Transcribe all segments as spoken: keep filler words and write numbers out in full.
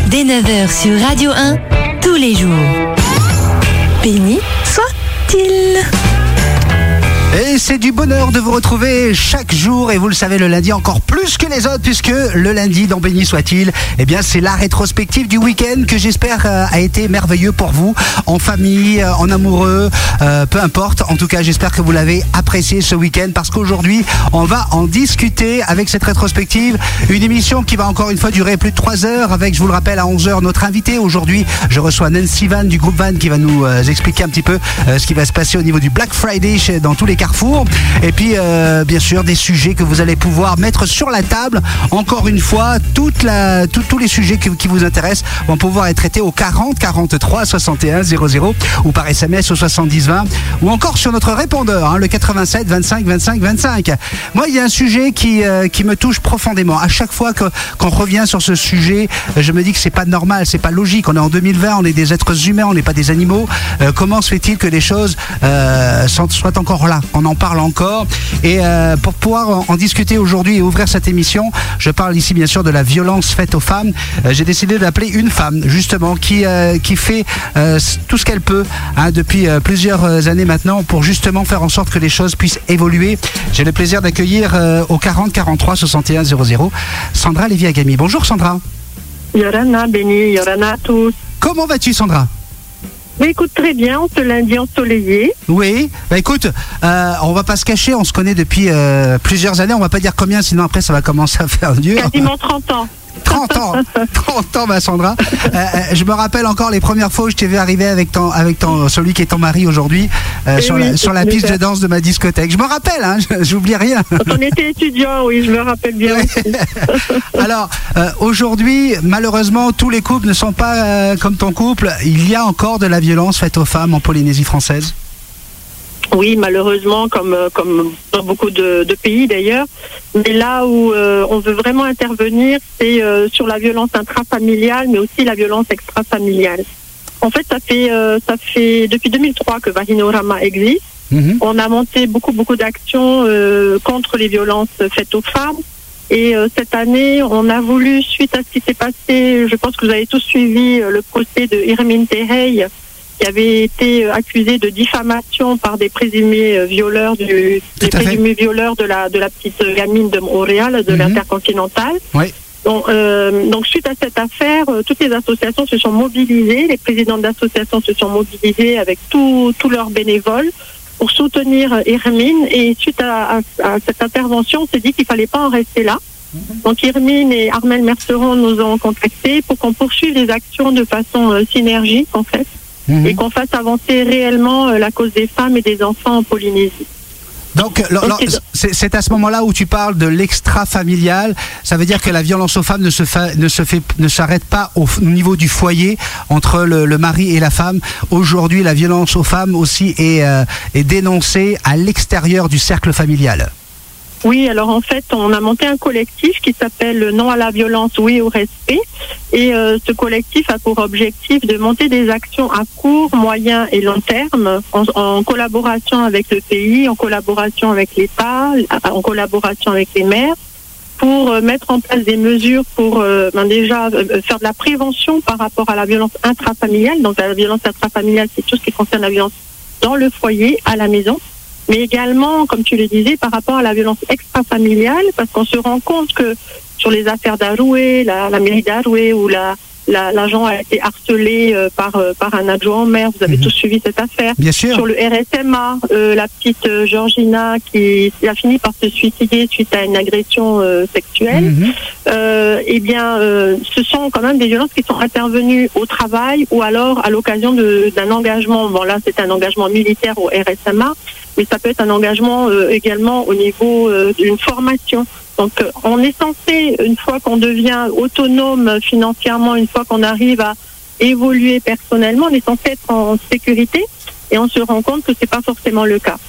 dès neuf heures sur Radio un, tous les jours. Béni soit-il. Et c'est du bonheur de vous retrouver chaque jour, et vous le savez, le lundi encore plus que les autres, puisque le lundi dans Béni soit-il, eh bien c'est la rétrospective du week-end que j'espère euh, a été merveilleux pour vous, en famille, euh, en amoureux, euh, peu importe. En tout cas, j'espère que vous l'avez apprécié ce week-end, parce qu'aujourd'hui, on va en discuter avec cette rétrospective. Une émission qui va encore une fois durer plus de trois heures, avec, je vous le rappelle, à onze heures, notre invité. Aujourd'hui, je reçois Nancy Van du groupe Van, qui va nous euh, expliquer un petit peu euh, ce qui va se passer au niveau du Black Friday chez, dans tous les Carrefour, et puis euh, bien sûr des sujets que vous allez pouvoir mettre sur la table. Encore une fois, toute la, tout, tous les sujets qui, qui vous intéressent vont pouvoir être traités au quarante quarante-trois soixante et un zéro zéro ou par S M S au soixante-dix vingt ou encore sur notre répondeur, hein, le quatre-vingt-sept vingt-cinq vingt-cinq vingt-cinq. Moi, il y a un sujet qui, euh, qui me touche profondément. À chaque fois que, qu'on revient sur ce sujet, je me dis que c'est pas normal, c'est pas logique. On est en deux mille vingt, on est des êtres humains, on n'est pas des animaux. Euh, comment se fait-il que les choses euh, soient encore là? On en parle encore, et euh, pour pouvoir en, en discuter aujourd'hui et ouvrir cette émission, je parle ici bien sûr de la violence faite aux femmes. Euh, j'ai décidé d'appeler une femme justement qui, euh, qui fait euh, tout ce qu'elle peut hein, depuis euh, plusieurs années maintenant pour justement faire en sorte que les choses puissent évoluer. J'ai le plaisir d'accueillir euh, au quarante quarante-trois soixante et un zéro zéro Sandra Lévy-Agami. Bonjour Sandra. Yorana, Béni, Yorana à tous. Comment vas-tu Sandra? Mais écoute, très bien, on se lundi ensoleillé. Oui, bah écoute, euh, on va pas se cacher, on se connaît depuis euh, plusieurs années, on va pas dire combien, sinon après ça va commencer à faire dur. Quasiment trente ans. trente ans, trente ans, ma Sandra. Euh, je me rappelle encore les premières fois où je t'ai vu arriver avec ton, avec ton, celui qui est ton mari aujourd'hui, euh, sur, oui, la, sur la piste de danse de ma discothèque. Je me rappelle, hein, j'oublie rien. Quand on était étudiant, oui, je me rappelle bien. Alors, euh, aujourd'hui, malheureusement, tous les couples ne sont pas euh, comme ton couple. Il y a encore de la violence faite aux femmes en Polynésie française. Oui, malheureusement, comme, comme dans beaucoup de, de pays d'ailleurs. Mais là où euh, on veut vraiment intervenir, c'est euh, sur la violence intrafamiliale, mais aussi la violence extrafamiliale. En fait, ça fait, euh, ça fait depuis deux mille trois que Vahinorama existe. Mm-hmm. On a monté beaucoup, beaucoup d'actions euh, contre les violences faites aux femmes. Et euh, cette année, on a voulu, suite à ce qui s'est passé, je pense que vous avez tous suivi euh, le procès de Irmine Tehei, qui avait été accusé de diffamation par des présumés violeurs du, des présumés violeurs de la de la petite gamine de Montréal, de mm-hmm. l'Intercontinental. Oui. Donc, euh, donc suite à cette affaire, euh, toutes les associations se sont mobilisées, les présidents d'associations se sont mobilisés avec tous tous leurs bénévoles pour soutenir Irmine. Et suite à, à, à cette intervention, on s'est dit qu'il fallait pas en rester là. Mm-hmm. Donc Irmine et Armel Merceron nous ont contactés pour qu'on poursuive les actions de façon euh, synergique en fait. Mmh. Et qu'on fasse avancer réellement euh, la cause des femmes et des enfants en Polynésie. Donc, c'est, c'est à ce moment-là où tu parles de l'extra-familial. Ça veut dire que la violence aux femmes ne se fait, ne se fait, ne s'arrête pas au, au niveau du foyer entre le, le mari et la femme. Aujourd'hui, la violence aux femmes aussi est, euh, est dénoncée à l'extérieur du cercle familial. Oui, alors en fait, on a monté un collectif qui s'appelle Non à la violence, oui au respect. Et euh, ce collectif a pour objectif de monter des actions à court, moyen et long terme, en, en collaboration avec le pays, en collaboration avec l'État, en collaboration avec les maires, pour euh, mettre en place des mesures pour euh, ben déjà euh, faire de la prévention par rapport à la violence intrafamiliale. Donc la violence intrafamiliale, c'est tout ce qui concerne la violence dans le foyer, à la maison. Mais également, comme tu le disais, par rapport à la violence extrafamiliale, parce qu'on se rend compte que sur les affaires d'Aroué, la, la mairie d'Aroué, où la, la, l'agent a été harcelé euh, par, euh, par un adjoint au maire, vous avez mmh. tous suivi cette affaire. Bien sûr. Sur le R S M A, euh, la petite euh, Georgina qui a fini par se suicider suite à une agression euh, sexuelle, mmh. euh, eh bien, euh, ce sont quand même des violences qui sont intervenues au travail ou alors à l'occasion de, d'un engagement. Bon, là, c'est un engagement militaire au R S M A. Mais ça peut être un engagement euh, également au niveau euh, d'une formation. Donc euh, on est censé, une fois qu'on devient autonome financièrement, une fois qu'on arrive à évoluer personnellement, on est censé être en sécurité et on se rend compte que c'est pas forcément le cas.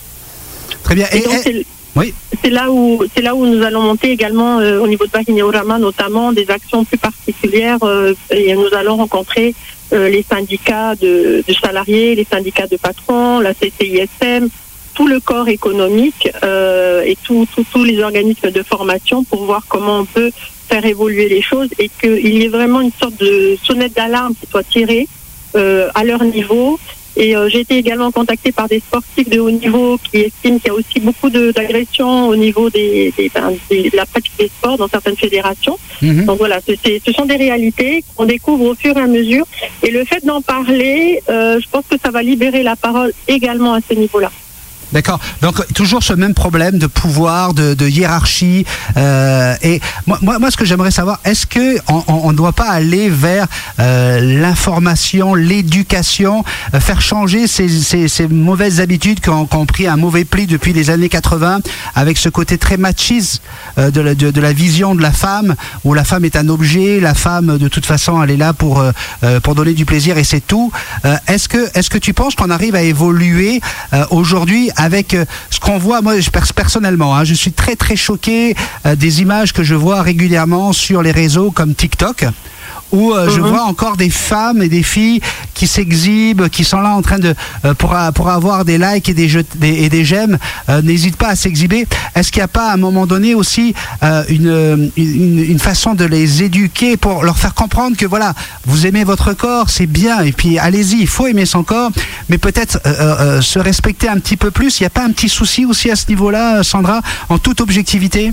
Très bien. Et, et donc, et... C'est, oui. c'est là où c'est là où nous allons monter également euh, au niveau de Vahinorama notamment des actions plus particulières euh, et nous allons rencontrer euh, les syndicats de, de salariés, les syndicats de patrons, la C C I S M, tout le corps économique euh, et tous tout, tout les organismes de formation pour voir comment on peut faire évoluer les choses et qu'il y ait vraiment une sorte de sonnette d'alarme qui soit tirée euh, à leur niveau. Et euh, j'ai été également contactée par des sportifs de haut niveau qui estiment qu'il y a aussi beaucoup de, d'agressions au niveau des, des, ben, des, de la pratique des sports dans certaines fédérations. Mmh. Donc voilà, c'est, c'est, ce sont des réalités qu'on découvre au fur et à mesure. Et le fait d'en parler, euh, je pense que ça va libérer la parole également à ce niveau-là. D'accord. Donc toujours ce même problème de pouvoir, de, de hiérarchie. Euh, et moi, moi, moi, ce que j'aimerais savoir, est-ce que on ne doit pas aller vers euh, l'information, l'éducation, euh, faire changer ces, ces, ces mauvaises habitudes qui ont, qui ont pris un mauvais pli depuis les années quatre-vingts, avec ce côté très machiste euh, de, la, de, de la vision de la femme, où la femme est un objet, la femme de toute façon elle est là pour euh, pour donner du plaisir et c'est tout. Euh, est-ce que est-ce que tu penses qu'on arrive à évoluer euh, aujourd'hui avec euh, ce qu'on voit? Moi, je, personnellement, hein, je suis très très choqué euh, des images que je vois régulièrement sur les réseaux comme TikTok, où euh, mm-hmm. je vois encore des femmes et des filles qui s'exhibent, qui sont là en train de euh, pour pour avoir des likes et des, jeux, des et des j'aime, euh, n'hésitent pas à s'exhiber. Est-ce qu'il n'y a pas à un moment donné aussi euh, une, une une façon de les éduquer pour leur faire comprendre que voilà, vous aimez votre corps, c'est bien, et puis allez-y, il faut aimer son corps, mais peut-être euh, euh, se respecter un petit peu plus. Il n'y a pas un petit souci aussi à ce niveau-là, Sandra, en toute objectivité?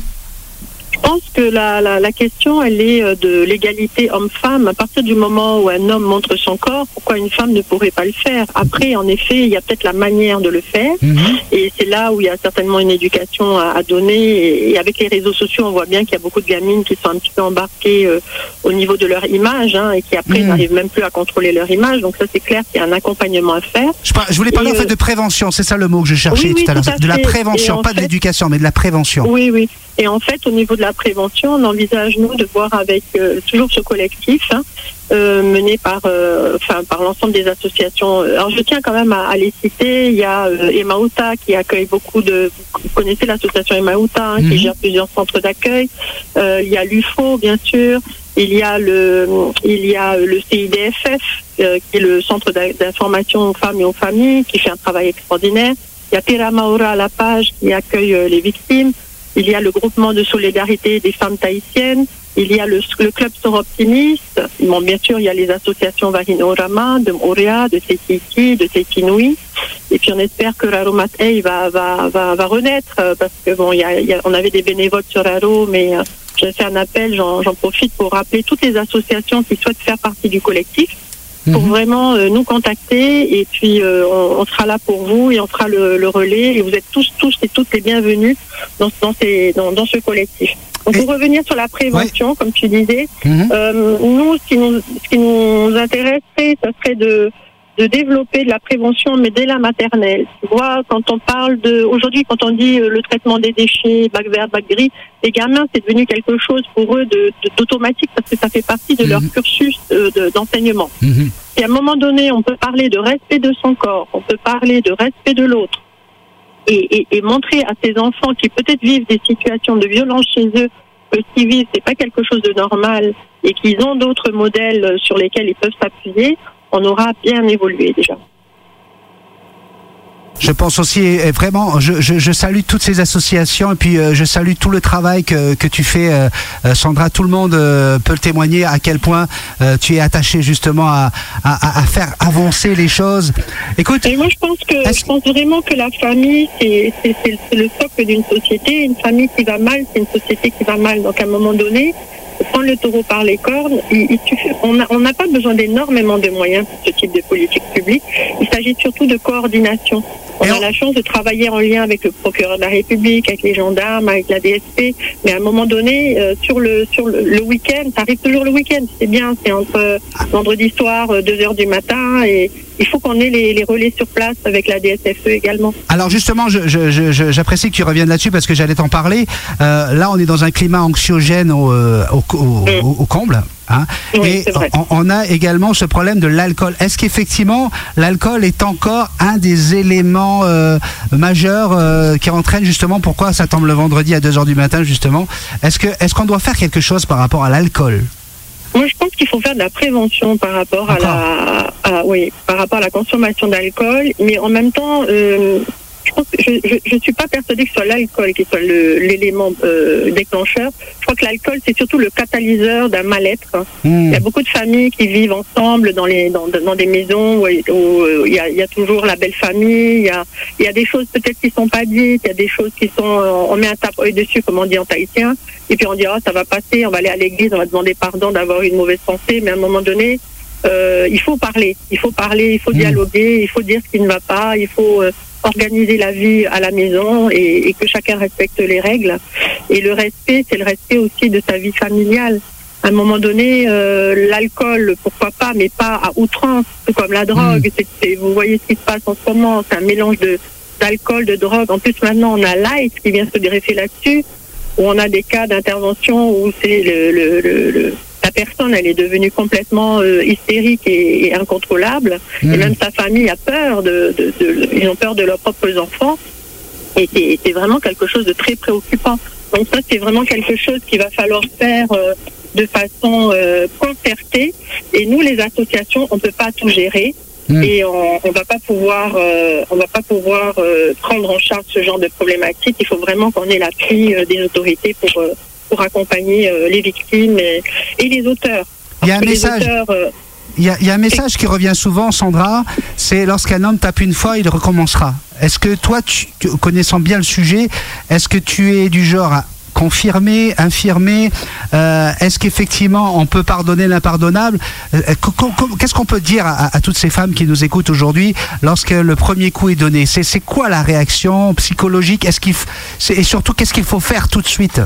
Je pense que la, la, la question, elle est de l'égalité homme-femme. À partir du moment où un homme montre son corps, pourquoi une femme ne pourrait pas le faire? Après, en effet, il y a peut-être la manière de le faire. Mmh. Et c'est là où il y a certainement une éducation à, à donner. Et, et avec les réseaux sociaux, on voit bien qu'il y a beaucoup de gamines qui sont un petit peu embarquées euh, au niveau de leur image, hein, et qui après mmh. n'arrivent même plus à contrôler leur image. Donc ça, c'est clair qu'il y a un accompagnement à faire. Je, par, je voulais parler et, en fait de prévention. C'est ça le mot que je cherchais oui, oui, tout à l'heure. De la prévention, pas fait, de l'éducation, mais de la prévention. Oui, oui. Et en fait, au niveau de la prévention, on envisage, nous, de voir avec euh, toujours ce collectif, hein, euh, mené par, euh, enfin, par l'ensemble des associations. Alors, je tiens quand même à, à les citer. Il y a euh, Emmaouta qui accueille beaucoup de... Vous connaissez l'association Emmaouta, hein, mmh. qui gère plusieurs centres d'accueil. Euh, il y a l'U F O, bien sûr. Il y a le, il y a le C I D F F, euh, qui est le centre d'information aux femmes et aux familles, qui fait un travail extraordinaire. Il y a Terra Maura à la page qui accueille euh, les victimes. Il y a le groupement de solidarité des femmes tahitiennes. Il y a le, le club Soroptimiste. Bon, bien sûr, il y a les associations Vahinorama, de Moria, de Tetiki, de Tetinui. Et puis on espère que Raro Matei va, va, va, va renaître, parce que bon, il y a, il y a, on avait des bénévoles sur Raro, mais euh, j'ai fait un appel, j'en, j'en profite pour rappeler toutes les associations qui souhaitent faire partie du collectif, pour mmh. vraiment euh, nous contacter, et puis euh, on, on sera là pour vous et on fera le, le relais, et vous êtes tous, tous et toutes les bienvenus dans, dans, ces, dans, dans ce collectif. Donc, pour revenir sur la prévention, ouais. comme tu disais, mmh. euh, nous, ce qui nous, ce qui nous intéresserait, ça serait de, de développer de la prévention, mais dès la maternelle. Tu vois, quand on parle de, aujourd'hui, quand on dit euh, le traitement des déchets, bac vert, bac gris, les gamins, c'est devenu quelque chose pour eux de, de, d'automatique, parce que ça fait partie de mmh. leur cursus euh, de, d'enseignement. Mmh. Et à un moment donné, on peut parler de respect de son corps, on peut parler de respect de l'autre, et, et, et montrer à ces enfants qui peut-être vivent des situations de violence chez eux, que ce qu'ils vivent, c'est pas quelque chose de normal, et qu'ils ont d'autres modèles sur lesquels ils peuvent s'appuyer, on aura bien évolué déjà. Je pense aussi, vraiment, je, je, je salue toutes ces associations, et puis euh, je salue tout le travail que, que tu fais, euh, Sandra. Tout le monde euh, peut le témoigner à quel point euh, tu es attachée justement à, à, à faire avancer les choses. Écoute, et moi je pense que je pense vraiment que la famille, c'est, c'est, c'est, c'est le socle d'une société. Une famille qui va mal, c'est une société qui va mal. Donc à un moment donné, prendre le taureau par les cornes, il, il suffit, on n'a on pas besoin d'énormément de moyens pour ce type de politique publique. Il s'agit surtout de coordination. On a la chance de travailler en lien avec le procureur de la République, avec les gendarmes, avec la D S P, mais à un moment donné, euh, sur le sur le, le week-end, ça arrive toujours le week-end, c'est bien, c'est entre vendredi soir, deux heures du matin, et il faut qu'on ait les, les relais sur place avec la D S F E également. Alors justement, je, je, je, j'apprécie que tu reviennes là-dessus, parce que j'allais t'en parler. Euh, là, on est dans un climat anxiogène au, au, au, mmh. au, au comble. Hein, oui, et on, on a également ce problème de l'alcool. Est-ce qu'effectivement l'alcool est encore un des éléments euh, majeurs euh, qui entraîne justement pourquoi ça tombe le vendredi à deux heures du matin justement? Est-ce que est-ce qu'on doit faire quelque chose par rapport à l'alcool? Moi, je pense qu'il faut faire de la prévention par rapport à la, à, oui, par rapport à la consommation d'alcool, mais en même temps, euh, je pense que je, je, je suis pas persuadée que ce soit l'alcool qui soit le, l'élément euh, déclencheur. Je crois que l'alcool, c'est surtout le catalyseur d'un mal-être. Mmh. Il y a beaucoup de familles qui vivent ensemble dans les dans, dans des maisons où, où euh, il, y a, il y a toujours la belle famille. Il y a il y a des choses peut-être qui sont pas dites. Il y a des choses qui sont euh, on met un tape-œil dessus, comme on dit en tahitien, et puis on dit ah ça va passer, on va aller à l'église, on va demander pardon d'avoir une mauvaise pensée, mais à un moment donné. Euh, il faut parler, il faut parler, il faut dialoguer, il faut dire ce qui ne va pas, il faut euh, organiser la vie à la maison et, et que chacun respecte les règles. Et le respect, c'est le respect aussi de sa vie familiale. À un moment donné, euh, l'alcool, pourquoi pas, mais pas à outrance, tout comme la drogue. Mmh. C'est, c'est, vous voyez ce qui se passe en ce moment, c'est un mélange de, d'alcool, de drogue. En plus, maintenant, on a Light qui vient se greffer là-dessus, où on a des cas d'intervention où c'est le... le, le, le la personne, elle est devenue complètement euh, hystérique et, et incontrôlable. Mmh. Et même sa famille a peur de, de, de, ils ont peur de leurs propres enfants. Et c'est, c'est vraiment quelque chose de très préoccupant. Donc ça, c'est vraiment quelque chose qu'il va falloir faire euh, de façon euh, concertée. Et nous, les associations, on peut pas tout gérer. Mmh. Et on, on va pas pouvoir, euh, on va pas pouvoir euh, prendre en charge ce genre de problématique. Il faut vraiment qu'on ait l'appui euh, des autorités pour euh, pour accompagner euh, les victimes et, et les auteurs. Il y a un message. Auteurs, euh, il y a, il y a un message qui revient souvent, Sandra. C'est lorsqu'un homme tape une fois, il recommencera. Est-ce que toi, tu, connaissant bien le sujet, est-ce que tu es du genre à confirmer, infirmer euh, est-ce qu'effectivement on peut pardonner l'impardonnable? euh, Qu'est-ce qu'on peut dire à, à toutes ces femmes qui nous écoutent aujourd'hui lorsque le premier coup est donné? C'est, c'est quoi la réaction psychologique? Est-ce qu'il f... c'est, et surtout, qu'est-ce qu'il faut faire tout de suite?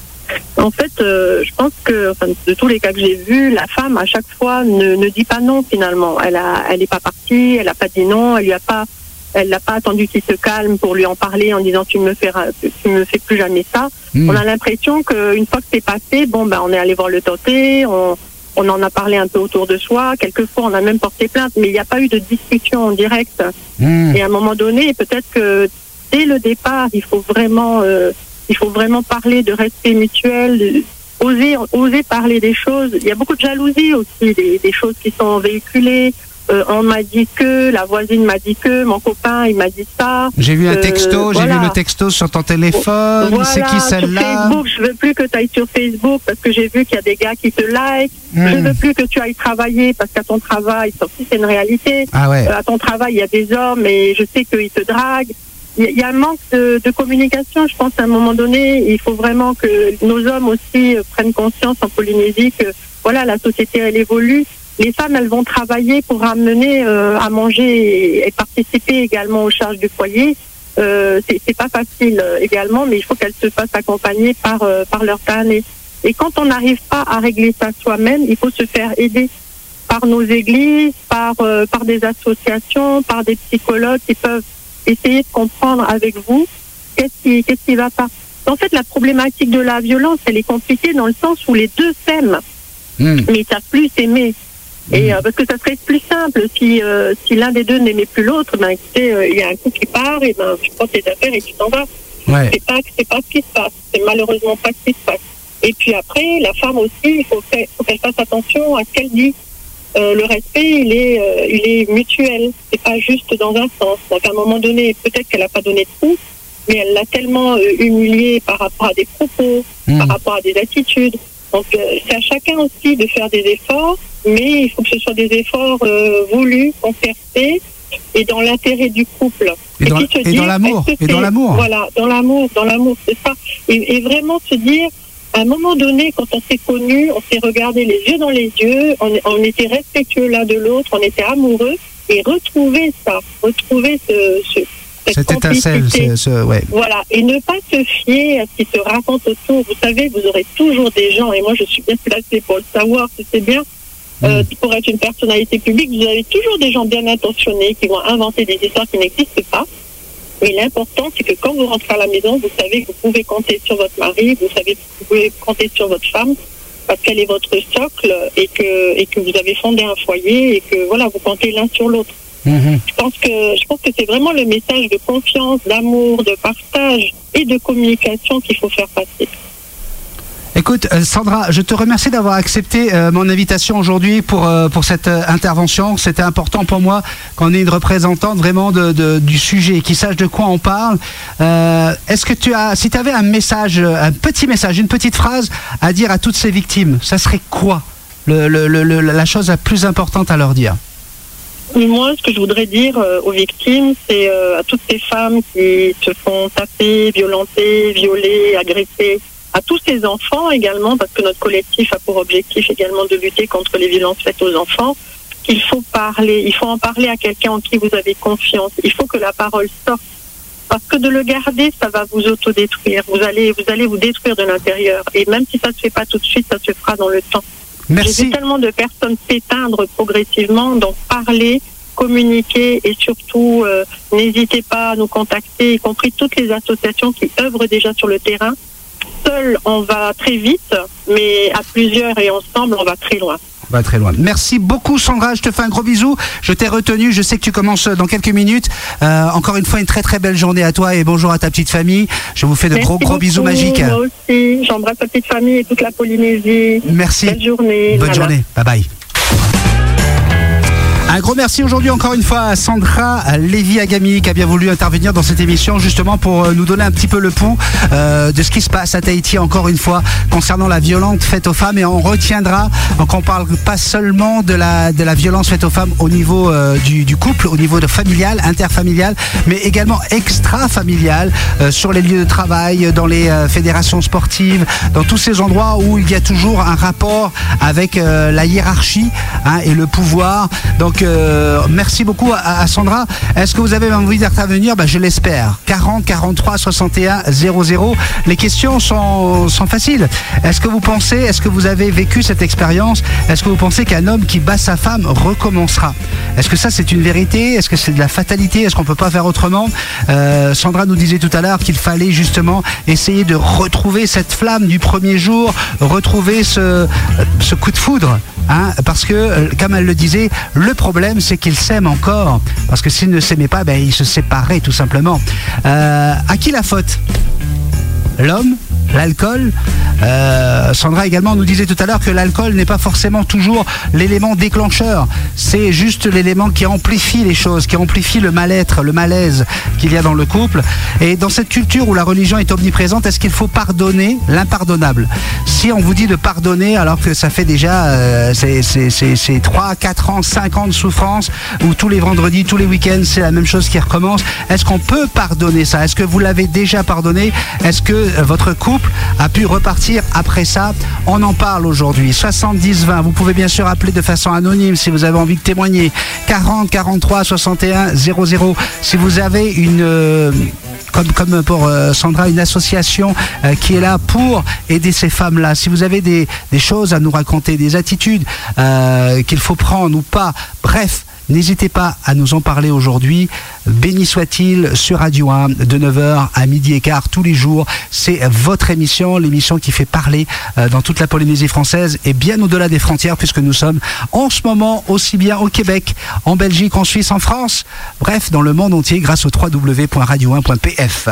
En fait, euh, je pense que, enfin, de tous les cas que j'ai vus, la femme à chaque fois ne, ne dit pas non finalement. Elle a, elle est pas partie, elle a pas dit non, elle lui a pas, elle n'a pas attendu qu'il se calme pour lui en parler en disant tu me fais, tu me fais plus jamais ça. Mmh. On a l'impression qu'une fois que c'est passé, bon ben on est allé voir le toté, on, on en a parlé un peu autour de soi. Quelquefois on a même porté plainte, mais il n'y a pas eu de discussion en direct. Mmh. Et à un moment donné, peut-être que dès le départ, il faut vraiment euh, Il faut vraiment parler de respect mutuel, de, oser, oser parler des choses. Il y a beaucoup de jalousie aussi, des, des choses qui sont véhiculées. Euh, on m'a dit que, la voisine m'a dit que, mon copain il m'a dit ça. J'ai vu un texto, euh, j'ai voilà. vu le texto sur ton téléphone. Voilà, c'est qui celle-là? Sur Facebook, je veux plus que tu ailles sur Facebook parce que j'ai vu qu'il y a des gars qui te like. Mmh. Je veux plus que tu ailles travailler parce qu'à ton travail, ça aussi c'est une réalité. Ah ouais. euh, à ton travail, il y a des hommes et je sais qu'ils te draguent. Il y a un manque de, de communication, je pense, à un moment donné. Il faut vraiment que nos hommes aussi prennent conscience en Polynésie que, voilà, la société, elle évolue. Les femmes, elles vont travailler pour amener euh, à manger et, et participer également aux charges du foyer. Euh, c'est, c'est pas facile euh, également, mais il faut qu'elles se fassent accompagner par, euh, par leur tannée. Et quand on n'arrive pas à régler ça soi-même, il faut se faire aider par nos églises, par, euh, par des associations, par des psychologues qui peuvent essayer de comprendre avec vous qu'est-ce qui, qu'est-ce qui va pas. En fait, la problématique de la violence, elle est compliquée dans le sens où les deux s'aiment, mmh. mais ils savent plus s'aimer. Mmh. Et euh, parce que ça serait plus simple si euh, si l'un des deux n'aimait plus l'autre, ben écoutez, il euh, y a un coup qui part et ben tu prends tes affaires et tu t'en vas. Ouais. C'est pas c'est pas ce qui se passe. C'est malheureusement pas ce qui se passe. Et puis après, la femme aussi, il faut, faire, faut qu'elle fasse attention à ce qu'elle dit. Euh, le respect, il est, euh, il est mutuel. C'est pas juste dans un sens. Donc à un moment donné, peut-être qu'elle n'a pas donné de coup, mais elle l'a tellement euh, humilié par rapport à des propos, mmh. par rapport à des attitudes. Donc euh, c'est à chacun aussi de faire des efforts, mais il faut que ce soit des efforts euh, voulus, concertés et dans l'intérêt du couple. Et, et, dans, et dire, dans l'amour. Et dans l'amour. Voilà, dans l'amour, dans l'amour, c'est ça. Et, et vraiment se dire. À un moment donné, quand on s'est connus, on s'est regardé les yeux dans les yeux, on, on était respectueux l'un de l'autre, on était amoureux, et retrouver ça, retrouver ce, ce, cette, cette étincelle, ce, ce, ouais. Voilà, et ne pas se fier à ce qui se raconte autour. Vous savez, vous aurez toujours des gens, et moi je suis bien placée pour le savoir, si c'est bien, mmh. euh, pour être une personnalité publique, vous avez toujours des gens bien intentionnés qui vont inventer des histoires qui n'existent pas. Mais l'important, c'est que quand vous rentrez à la maison, vous savez que vous pouvez compter sur votre mari, vous savez que vous pouvez compter sur votre femme, parce qu'elle est votre socle et que, et que vous avez fondé un foyer et que voilà, vous comptez l'un sur l'autre. Mmh. Je pense que, je pense que c'est vraiment le message de confiance, d'amour, de partage et de communication qu'il faut faire passer. Écoute, euh, Sandra, je te remercie d'avoir accepté euh, mon invitation aujourd'hui pour, euh, pour cette euh, intervention. C'était important pour moi qu'on ait une représentante vraiment de, de, du sujet, qui sache de quoi on parle. Euh, est-ce que tu as, si tu avais un message, un petit message, une petite phrase à dire à toutes ces victimes, ça serait quoi le, le, le, le, la chose la plus importante à leur dire? Moi, ce que je voudrais dire euh, aux victimes, c'est euh, à toutes ces femmes qui se font taper, violenter, violer, agresser, à tous ces enfants également, parce que notre collectif a pour objectif également de lutter contre les violences faites aux enfants, qu'il faut parler, il faut en parler à quelqu'un en qui vous avez confiance. Il faut que la parole sorte, parce que de le garder, ça va vous autodétruire. Vous allez, vous allez vous détruire de l'intérieur. Et même si ça ne se fait pas tout de suite, ça se fera dans le temps. Merci. J'ai vu tellement de personnes s'éteindre progressivement, donc parler, communiquer et surtout euh, n'hésitez pas à nous contacter, y compris toutes les associations qui œuvrent déjà sur le terrain. Seul, on va très vite, mais à plusieurs et ensemble, on va très loin. On va très loin. Merci beaucoup Sandra, je te fais un gros bisou. Je t'ai retenu, je sais que tu commences dans quelques minutes. Euh, encore une fois, une très très belle journée à toi et bonjour à ta petite famille. Je vous fais de Merci gros gros beaucoup, bisous magiques. Moi aussi, j'embrasse ta petite famille et toute la Polynésie. Merci. Belle journée. Bonne Voilà. journée. Bye bye. Un gros merci aujourd'hui encore une fois à Sandra Lévy-Agami qui a bien voulu intervenir dans cette émission justement pour nous donner un petit peu le pouls euh, de ce qui se passe à Tahiti encore une fois concernant la violence faite aux femmes, et on retiendra donc on parle pas seulement de la de la violence faite aux femmes au niveau euh, du, du couple, au niveau de familial, interfamilial, mais également extra-familial euh, sur les lieux de travail, dans les euh, fédérations sportives, dans tous ces endroits où il y a toujours un rapport avec euh, la hiérarchie hein, et le pouvoir. Donc Euh, merci beaucoup à, à Sandra. Est-ce que vous avez envie d'intervenir? Ben, je l'espère. quarante, quarante-trois, soixante et un, zéro zéro. Les questions sont, sont faciles. Est-ce que vous pensez, est-ce que vous avez vécu cette expérience? Est-ce que vous pensez qu'un homme qui bat sa femme recommencera? Est-ce que ça c'est une vérité? Est-ce que c'est de la fatalité? Est-ce qu'on peut pas faire autrement? euh, Sandra nous disait tout à l'heure qu'il fallait justement essayer de retrouver cette flamme du premier jour, retrouver ce, ce coup de foudre. Hein, parce que, comme elle le disait, le problème c'est qu'ils s'aiment encore. Parce que s'ils ne s'aimaient pas, ben, ils se séparaient tout simplement. Euh, à qui la faute? L'homme? L'alcool? euh, Sandra également nous disait tout à l'heure que l'alcool n'est pas forcément toujours l'élément déclencheur. C'est juste l'élément qui amplifie les choses, qui amplifie le mal-être, le malaise qu'il y a dans le couple. Et dans cette culture où la religion est omniprésente, est-ce qu'il faut pardonner l'impardonnable? Si on vous dit de pardonner alors que ça fait déjà euh, c'est, c'est, c'est, c'est trois, quatre ans, cinq ans de souffrance, où tous les vendredis, tous les week-ends c'est la même chose qui recommence, est-ce qu'on peut pardonner ça? Est-ce que vous l'avez déjà pardonné? Est-ce que euh, votre couple a pu repartir après ça? On en parle aujourd'hui. soixante-dix vingt, vous pouvez bien sûr appeler de façon anonyme si vous avez envie de témoigner. quarante, quarante-trois, soixante et un, zéro zéro. Si vous avez une... Euh, Comme, comme pour euh, Sandra, une association euh, qui est là pour aider ces femmes-là. Si vous avez des, des choses à nous raconter, des attitudes euh, qu'il faut prendre ou pas, bref, n'hésitez pas à nous en parler aujourd'hui. Béni soit-il sur Radio un de neuf heures à midi et quart tous les jours. C'est votre émission, l'émission qui fait parler euh, dans toute la Polynésie française et bien au-delà des frontières, puisque nous sommes en ce moment aussi bien au Québec, en Belgique, en Suisse, en France, bref, dans le monde entier grâce au w w w point radio un point p f.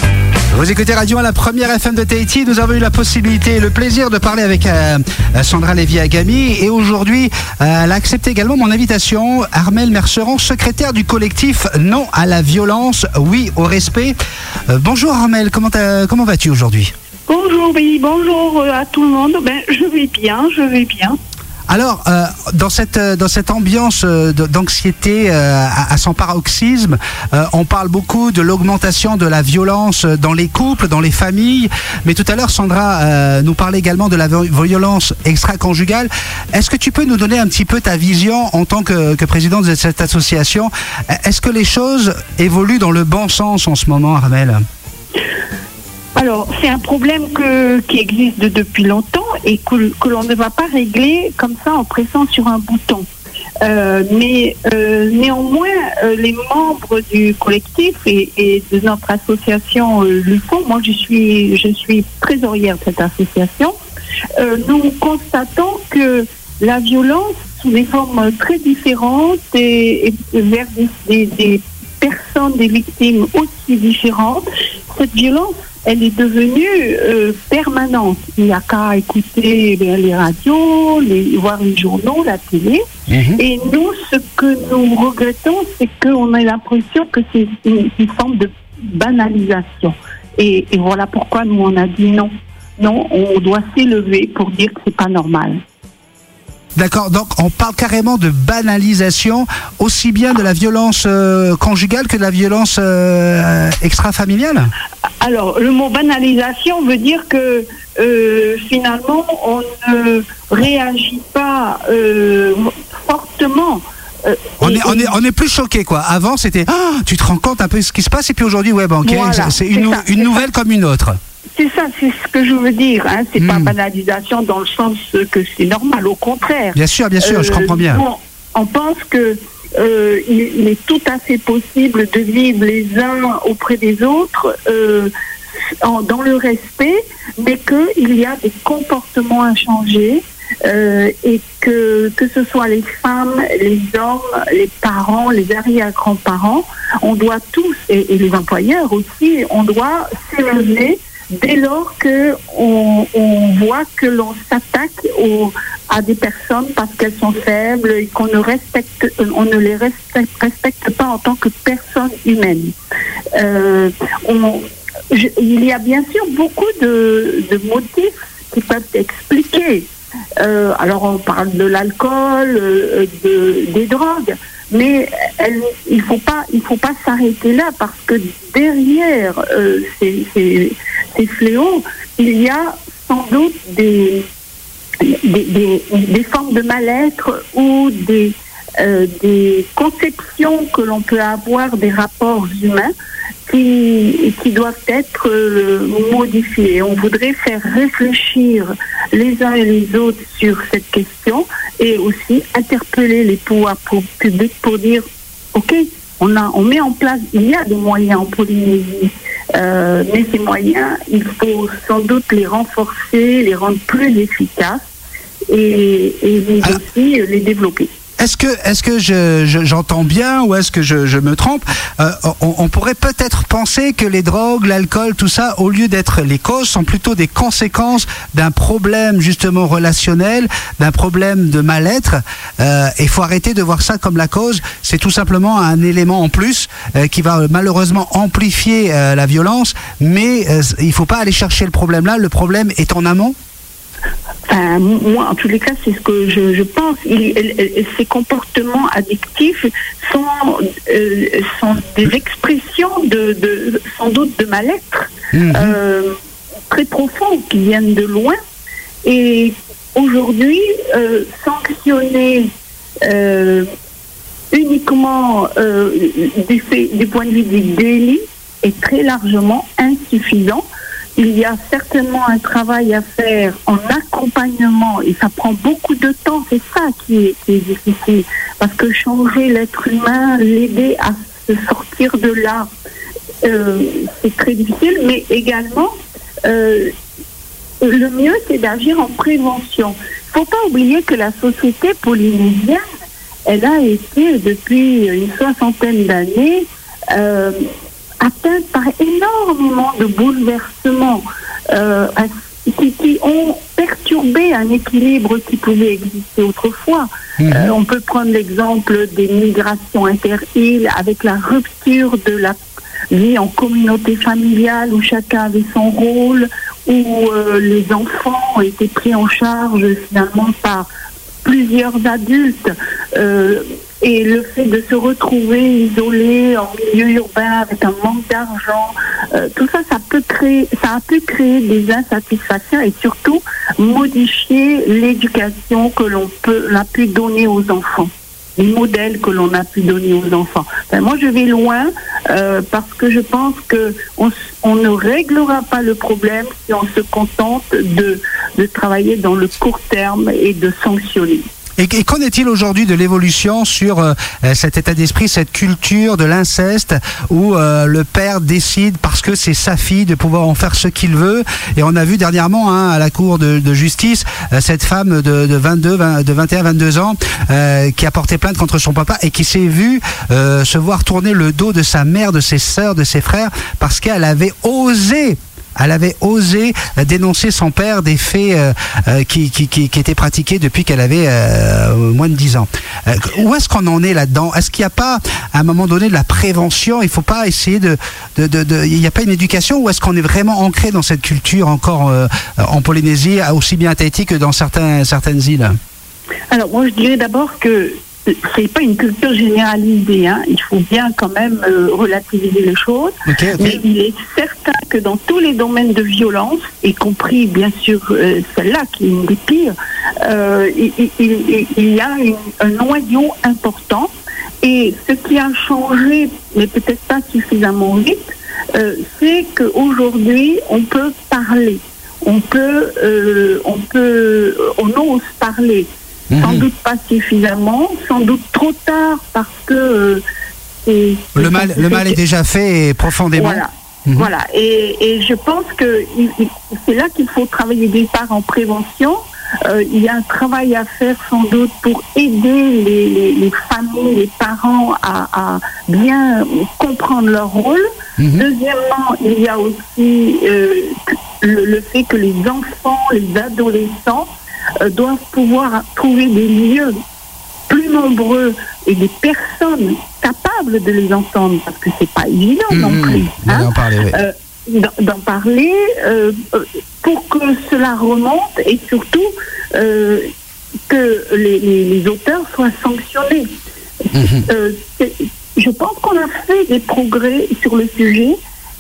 Vous écoutez Radio un, la première F M de Tahiti. Nous avons eu la possibilité et le plaisir de parler avec euh, Sandra Lévy-Agami, et aujourd'hui, euh, elle a accepté également mon invitation. Armelle Merceron, secrétaire du collectif Non à la violence, oui au respect. Euh, bonjour Armelle, comment, comment vas-tu aujourd'hui? Bonjour, oui, bonjour à tout le monde. Ben, je vais bien, je vais bien. Alors, euh, dans cette dans cette ambiance euh, d'anxiété euh, à, à son paroxysme, euh, on parle beaucoup de l'augmentation de la violence dans les couples, dans les familles. Mais tout à l'heure, Sandra euh, nous parlait également de la violence extra-conjugale. Est-ce que tu peux nous donner un petit peu ta vision en tant que, que présidente de cette association? Est-ce que les choses évoluent dans le bon sens en ce moment, Armelle? Alors, c'est un problème que, qui existe de, depuis longtemps et que, que l'on ne va pas régler comme ça en pressant sur un bouton. Euh, mais euh, néanmoins, euh, les membres du collectif et, et de notre association euh, le font. Moi, je suis, je suis trésorière de cette association. Euh, nous constatons que la violence, sous des formes très différentes et, et vers des, des, des personnes, des victimes aussi différentes, cette violence elle est devenue euh, permanente. Il n'y a qu'à écouter eh les radios, les, voir les journaux, la télé. Mmh. Et nous, ce que nous regrettons, c'est qu'on a l'impression que c'est une, une forme de banalisation. Et, et voilà pourquoi nous, on a dit non. Non, on doit s'élever pour dire que c'est pas normal. D'accord, donc on parle carrément de banalisation, aussi bien de la violence euh, conjugale que de la violence euh, extra-familiale ? Alors, le mot banalisation veut dire que euh, finalement, on ne réagit pas euh, fortement. Euh, on, est, on, est, on est plus choqué, quoi. Avant, c'était oh, tu te rends compte un peu ce qui se passe, et puis aujourd'hui, ouais, bon, okay, voilà, c'est une, c'est ça, une nouvelle ça. Comme une autre. C'est ça, c'est ce que je veux dire. Hein. C'est mmh. pas banalisation dans le sens que c'est normal, au contraire. Bien sûr, bien sûr, euh, je comprends bien. On, on pense que euh, il, il est tout à fait possible de vivre les uns auprès des autres euh, en, dans le respect, mais qu'il y a des comportements à changer. Euh, et que que ce soit les femmes, les hommes, les parents, les arrière-grands-parents, on doit tous, et, et les employeurs aussi, on doit s'élever dès lors que on, on voit que l'on s'attaque au, à des personnes parce qu'elles sont faibles et qu'on ne respecte, on ne les respecte, respecte pas en tant que personnes humaines. Euh, on, je, il y a bien sûr beaucoup de, de motifs qui peuvent expliquer. Euh, alors on parle de l'alcool, euh, de, des drogues, mais elle, il faut pas, il faut pas s'arrêter là parce que derrière euh, ces, ces, ces fléaux, il y a sans doute des des, des, des formes de mal-être ou des euh, des conceptions que l'on peut avoir des rapports humains qui, qui doivent être euh, modifiées. On voudrait faire réfléchir les uns et les autres sur cette question et aussi interpeller les pouvoirs publics pour dire ok, on a, on met en place, il y a des moyens en Polynésie, euh, mais ces moyens, il faut sans doute les renforcer, les rendre plus efficaces et, et Alors, aussi les développer. Est-ce que, est-ce que je, je, j'entends bien ou est-ce que je, je me trompe ? euh, on, on pourrait peut-être penser que les drogues, l'alcool, tout ça, au lieu d'être les causes, sont plutôt des conséquences d'un problème justement relationnel, d'un problème de mal-être. Euh, il faut arrêter de voir ça comme la cause. C'est tout simplement un élément en plus euh, qui va malheureusement amplifier euh, la violence, mais euh, il ne faut pas aller chercher le problème là. Le problème est en amont. Enfin, moi, en tous les cas, c'est ce que je, je pense. Il, il, il, ces comportements addictifs sont, euh, sont des expressions de, de, sans doute de mal-être mmh. euh, très profonds qui viennent de loin. Et aujourd'hui, euh, sanctionner euh, uniquement euh, du, fait, du point de vue du délit est très largement insuffisant. Il y a certainement un travail à faire en accompagnement et ça prend beaucoup de temps. C'est ça qui est, qui est difficile. Parce que changer l'être humain, l'aider à se sortir de là, euh, c'est très difficile. Mais également, euh, le mieux, c'est d'agir en prévention. Il ne faut pas oublier que la société polynésienne, elle a été depuis une soixantaine d'années euh, atteinte par énormément de bouleversements euh, qui, qui ont perturbé un équilibre qui pouvait exister autrefois. Mmh. Euh, on peut prendre l'exemple des migrations inter-îles avec la rupture de la vie en communauté familiale où chacun avait son rôle, où euh, les enfants ont été pris en charge finalement par plusieurs adultes. Euh, Et le fait de se retrouver isolé en milieu urbain avec un manque d'argent, euh, tout ça, ça peut créer, ça a pu créer des insatisfactions et surtout modifier l'éducation que l'on peut, l'a pu donner aux enfants, les modèles que l'on a pu donner aux enfants. Enfin, moi, je vais loin euh, parce que je pense que on, on ne réglera pas le problème si on se contente de, de travailler dans le court terme et de sanctionner. Et, et qu'en est-il aujourd'hui de l'évolution sur euh, cet état d'esprit, cette culture de l'inceste où euh, le père décide parce que c'est sa fille de pouvoir en faire ce qu'il veut. Et on a vu dernièrement hein, à la cour de, de justice euh, cette femme de, de vingt-deux, vingt, de vingt et un, vingt-deux ans euh, qui a porté plainte contre son papa et qui s'est vue euh, se voir tourner le dos de sa mère, de ses sœurs, de ses frères parce qu'elle avait osé elle avait osé dénoncer son père des faits euh, qui, qui, qui, qui étaient pratiqués depuis qu'elle avait euh, moins de dix ans. Euh, où est-ce qu'on en est là-dedans? Est-ce qu'il n'y a pas, à un moment donné, de la prévention? Il ne faut pas essayer de... de, de, de il n'y a pas une éducation? Ou est-ce qu'on est vraiment ancré dans cette culture encore euh, en Polynésie, aussi bien à Tahiti que dans certains, certaines îles? Alors, moi, je dirais d'abord que c'est pas une culture généralisée, hein. Il faut bien quand même euh, relativiser les choses. Okay, okay. Mais il est certain que dans tous les domaines de violence, y compris bien sûr euh, celle-là qui est une des pires, euh, il, il, il, il y a une, un noyau important. Et ce qui a changé, mais peut-être pas suffisamment vite, euh, c'est qu'aujourd'hui on peut parler, on peut, euh, on peut, on ose parler. Sans mmh. doute pas suffisamment, sans doute trop tard parce que euh, c'est, c'est le mal, le mal est déjà fait et profondément. Voilà, mmh. voilà. Et, et je pense que il, il, c'est là qu'il faut travailler d'une part en prévention. Euh, il y a un travail à faire sans doute pour aider les, les, les familles, les parents à, à bien comprendre leur rôle. Mmh. Deuxièmement, il y a aussi euh, le, le fait que les enfants, les adolescents Euh, doivent pouvoir trouver des lieux plus nombreux et des personnes capables de les entendre, parce que c'est pas évident mmh, non plus. Hein, d'en parler, oui. euh, d'en, d'en parler euh, pour que cela remonte et surtout euh, que les, les, les auteurs soient sanctionnés. Mmh. Euh, je pense qu'on a fait des progrès sur le sujet,